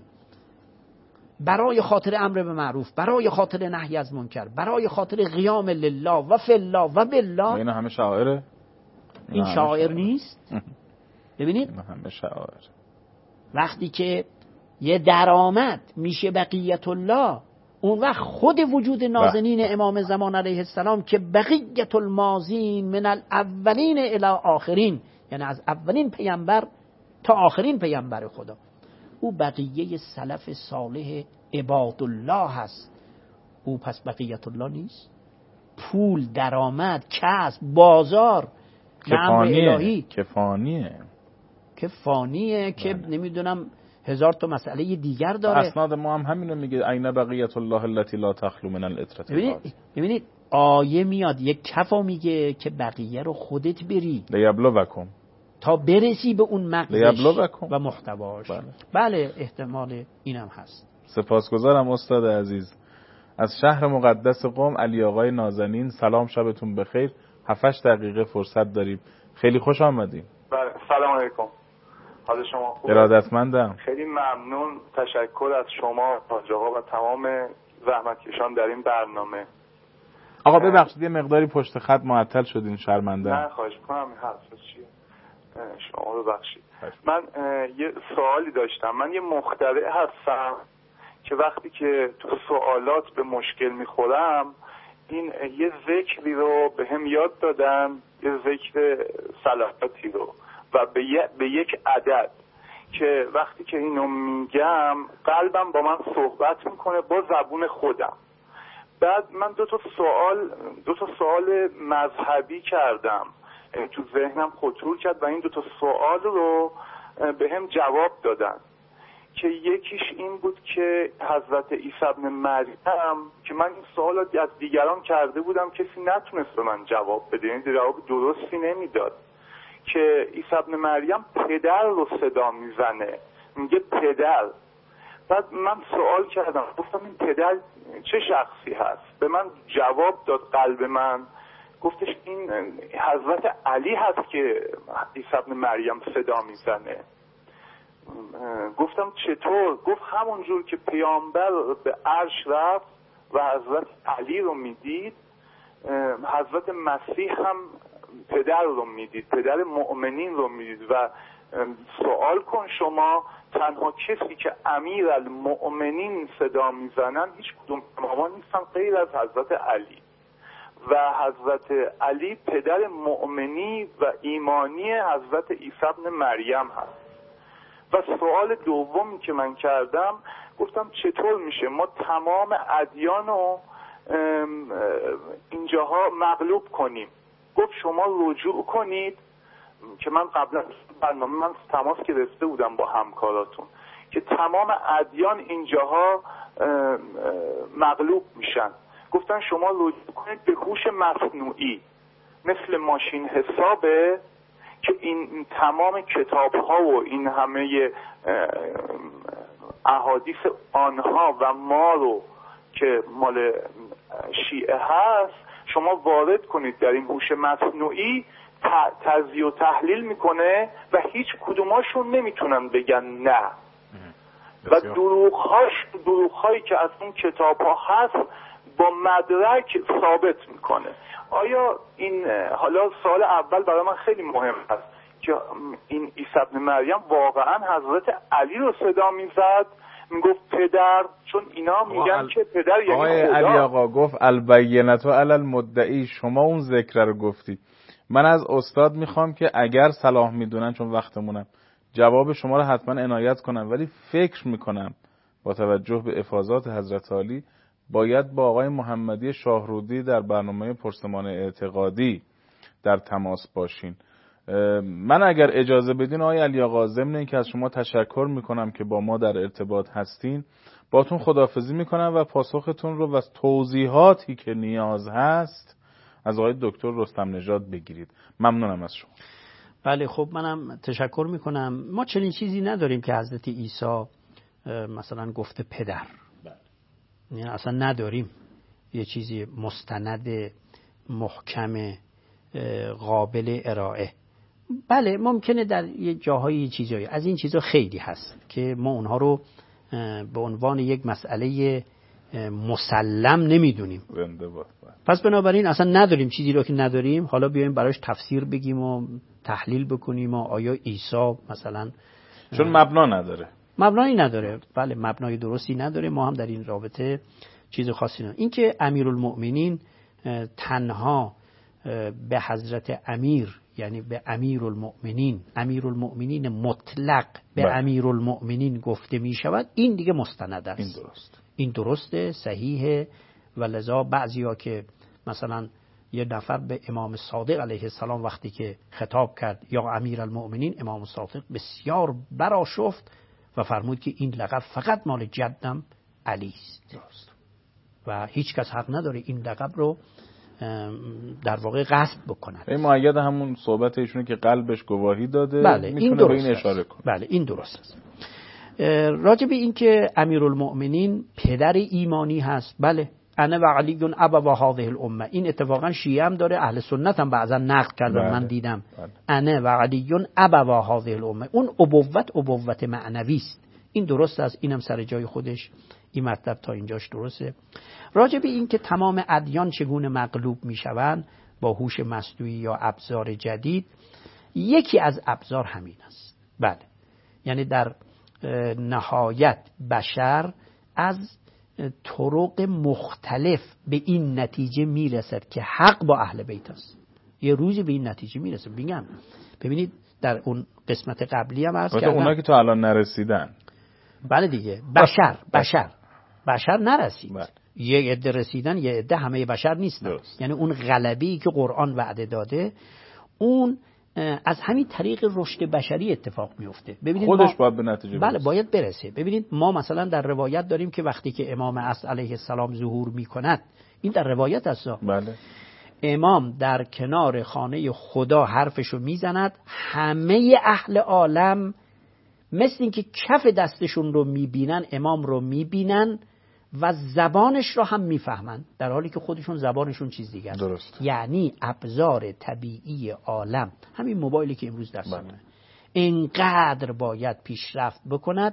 برای خاطر امر به معروف، برای خاطر نهی از منکر، برای خاطر قیام لله و فی الله و بالله. این همه شعائره؟ این شعائر نیست؟ ببینید این همه شعائر. وقتی که یه درآمد میشه بقیت الله، اون وقت خود وجود نازنین امام زمان علیه السلام که بقیت الماضین من الاولین الی آخرین، یعنی از اولین پیامبر تا آخرین پیامبر خدا، او بقیه سلف صالح عباد الله هست. او پس بقیت الله نیست؟ پول، درآمد، کسب، بازار، کفانیه کفانیه که فانیه که نمیدونم هزار تا مسئله دیگر داره. اسناد ما هم همینو میگه، عین بقیت الله التي لا تخلو من الاطرة. ببینید ببینید آیه میاد یک کفا میگه که بقیه رو خودت بری لیبلوکم، تا برسی به اون مغزش و محتواش. بله. بله احتمال اینم هست. سپاسگزارم استاد عزیز. از شهر مقدس قم علی آقای نازنین، سلام، شبتون بخیر. هفت دقیقه فرصت داریم. خیلی خوش آمدین. بله سلام علیکم. حال شما خوبه؟ ارادتمندم. خیلی ممنون، تشکر از شما حاج آقا و تمام زحمتکشان در این برنامه. آقا ببخشید یه مقداری پشت خط معطل شدین، شرمنده. نه خواهش می‌کنم. حرف چیه؟ شما ببخشید. من یه سوالی داشتم. من یه مخترع هستم که وقتی که تو سوالات به مشکل میخورم، این یه ذکری رو به هم یاد دادن، یه ذکر صلواتی رو و به, به یک عدد که وقتی که اینو میگم قلبم با من صحبت میکنه با زبون خودم. بعد من دو تا سوال دو تا سوال مذهبی کردم، تو ذهنم خطور کرد و این دو تا سوال رو به هم جواب دادن که یکیش این بود که حضرت عیسی ابن مریم، که من این سوال رو از دیگران کرده بودم کسی نتونست به من جواب بده، یعنی جواب درستی نمیداد، که عیسی ابن مریم پدر رو صدا میزنه، میگه پدر. بعد من سوال کردم، گفتم این پدر چه شخصی هست؟ به من جواب داد قلب من، گفتش این حضرت علی هست که عیسی ابن مریم صدا میزنه. گفتم چطور؟ گفت همونجور که پیامبر به عرش رفت و حضرت علی رو میدید، حضرت مسیح هم پدر رو میدید، پدر مؤمنین رو میدید. و سوال کن شما، تنها کسی که امیر المؤمنین صدا میزنن هیچ کدوم امامان نیستن غیر از حضرت علی، و حضرت علی پدر مؤمنی و ایمانی حضرت عیسی ابن مریم هست. و سوال دومی که من کردم، گفتم چطور میشه ما تمام ادیان رو اینجاها مغلوب کنیم؟ گفت شما رجوع کنید، که من قبلا برنامه من تماس گرفته بودم با همکاراتون که تمام ادیان اینجاها مغلوب میشن. گفتن شما رجوع کنید به هوش مصنوعی، مثل ماشین حسابه که این تمام کتاب ها و این همه احادیث آنها و ما رو که مال شیعه هست شما وارد کنید در این هوش مصنوعی، تجزیه و تحلیل میکنه و هیچ کدوماشون نمیتونن بگن نه. و دروغ‌هاش دروغ‌هایی که از اون کتاب ها هست با مدرک ثابت میکنه. آیا این، حالا سوال اول برای من خیلی مهم است که این عیسی ابن مریم واقعا حضرت علی رو صدا میزد، میگفت پدر، چون اینا میگن ال... که پدر یعنی آقای خدا. علی آقا گفت البینة علی المدعی، شما اون ذکر رو گفتی. من از استاد میخوام که اگر صلاح میدونن، چون وقتمونم، جواب شما رو حتما عنایت کنم، ولی فکر میکنم با توجه به افاضات حضرت علی باید با آقای محمدی شاهرودی در برنامه پرسمان اعتقادی در تماس باشین. من اگر اجازه بدین آقای علی آقا، ضمن اینکه از شما تشکر میکنم که با ما در ارتباط هستین، باتون خداحافظی میکنم و پاسختون رو و توضیحاتی که نیاز هست از آقای دکتر رستم نژاد بگیرید. ممنونم از شما. بله خب منم تشکر میکنم. ما چنین چیزی نداریم که حضرت عیسی مثلا گفته پدر، یعنی اصلا نداریم یه چیزی مستند محکم قابل ارائه. بله ممکنه در یه جاهای چیزایی از این چیزا خیلی هست که ما اونها رو به عنوان یک مسئله مسلم نمیدونیم. پس بنابراین اصلا نداریم چیزی رو که نداریم، حالا بیایم براش تفسیر بگیم و تحلیل بکنیم و آیا عیسی مثلا چون مبنا نداره، مبنایی نداره. بله مبنای درستی نداره. ما هم در این رابطه چیز خاصی نداریم. این که امیرالمؤمنین تنها به حضرت امیر، یعنی به امیرالمؤمنین، امیرالمؤمنین مطلق به بله. امیرالمؤمنین گفته می شود، این دیگه مستند است. این درست، این درسته، صحیحه. و لذا بعضیا که مثلا یه نفر به امام صادق علیه السلام وقتی که خطاب کرد یا امیرالمؤمنین، امام صادق بسیار برآشفت و فرمود که این لقب فقط مال جدم علی است. درست. و هیچ کس حق نداره این لقب رو در واقع غصب بکند. این مؤید همون صحبت ایشونه که قلبش گواهی داده. بله میتونه به این اشاره کنه. بله این درست است. راجع به این که امیرالمؤمنین پدر ایمانی هست، بله انا و علی ابوا هذه الامه، این اتفاقا شیعه هم داره، اهل سنت هم بعضا نقد کردن. بله. من دیدم بله. انا و علی ابوا هذه الامه، اون ابوت ابوت معنوی است. این درست است، اینم سر جای خودش، این مطلب تا اینجاش درسته. راجع به این که تمام ادیان چگونه مغلوب میشوند با هوش مصنوعی یا ابزار جدید، یکی از ابزار همین است. بله یعنی در نهایت بشر از طرق مختلف به این نتیجه میرسد که حق با اهل بیت است. یه روزی به این نتیجه میرسه. بگم ببینید در اون قسمت قبلی هم عرض کردم اونا که تا الان نرسیدن. بله دیگه بشر بشر بشر نرسید. بله. یه عده رسیدن، یه عده همه بشر نیستن. درست. یعنی اون غلبه‌ای که قرآن وعده داده اون از همین طریق رشد بشری اتفاق میفته. ببینید خودش ما... باید به نتیجه بله برسه. باید برسه. ببینید ما مثلا در روایت داریم که وقتی که امام عصر علیه السلام ظهور میکند، این در روایت است. بله. امام در کنار خانه خدا حرفشو میزند، همه اهل عالم مثل این که کف دستشون رو میبینن امام رو میبینن و زبانش رو هم میفهمن، در حالی که خودشون زبانشون چیز دیگه است. درست. یعنی ابزار طبیعی عالم، همین موبایلی که امروز دستمونه، اینقدر باید پیشرفت بکند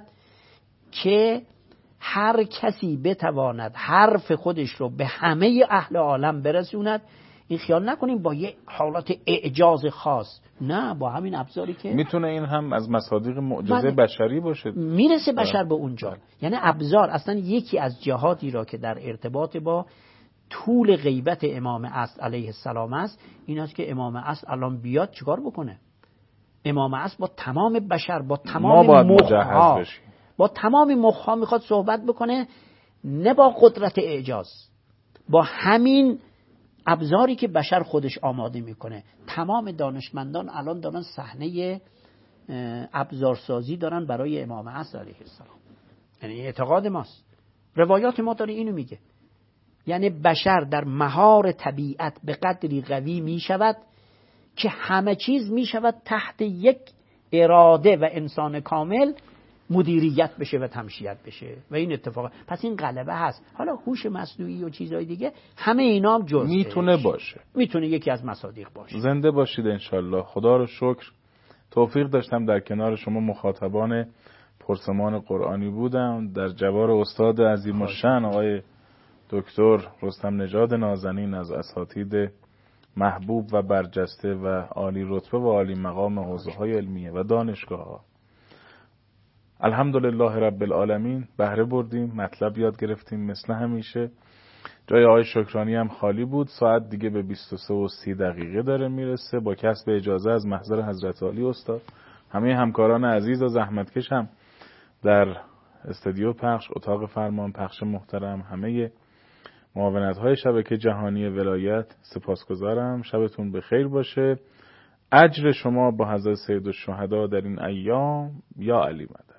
که هر کسی بتواند حرف خودش رو به همه اهل عالم برسوند. این خیال نکنیم با یه حالات اعجاز خاص، نه، با همین ابزاری که میتونه این هم از مصادیق معجزه بله. بشری باشه، میرسه بشر به اونجا. بله. یعنی ابزار اصلا یکی از جهاتی را که در ارتباط با طول غیبت امام عصر علیه السلام است، این است که امام عصر الان بیاد چیکار بکنه؟ امام عصر با تمام بشر، با تمام مخها، با تمام مخها میخواد صحبت بکنه، نه با قدرت اعجاز، با همین ابزاری که بشر خودش آماده میکنه. تمام دانشمندان الان دارن صحنه ابزارسازی دارن برای امام عصر علیه السلام. یعنی اعتقاد ماست، روایات ما داره اینو میگه. یعنی بشر در مهار طبیعت به قدری قوی میشود که همه چیز میشود تحت یک اراده و انسان کامل مدیریت بشه و تمشیت بشه و این اتفاق. پس این غلبه هست. حالا هوش مصنوعی و چیزهای دیگه همه اینا هم جزء میتونه باشه، میتونه یکی از مصادیق باشه. زنده باشید انشالله. خدا رو شکر توفیق داشتم در کنار شما مخاطبان پرسمان قرآنی بودم، در جوار استاد عظیم الشأن آقای دکتر رستم نژاد نازنین از اساتید محبوب و برجسته و عالی رتبه و عالی مقام حوزه‌های علمیه و دانشگاه‌ها. الحمدلله رب العالمین بهره بردیم، مطلب یاد گرفتیم. مثل همیشه جای آقای شکرانی هم خالی بود. ساعت دیگه به بیست و سه و سی دقیقه داره میرسه. با کسب اجازه از محضر حضرت عالی استاد، همه همکاران عزیز و زحمتکش هم در استودیو پخش، اتاق فرمان پخش محترم، همه معاونت‌های شبکه جهانی ولایت سپاسگزارم. شبتون بخیر باشه. اجر شما با حضرت سید الشهدا در این ایام. یا علی مدد.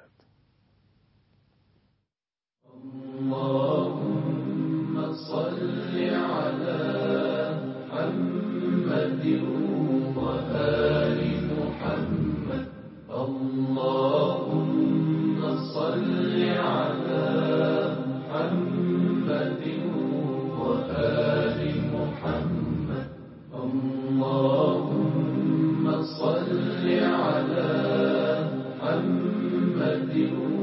اللهم صل على محمد وآل محمد. اللهم صل على محمد وآل محمد. اللهم صل على محمد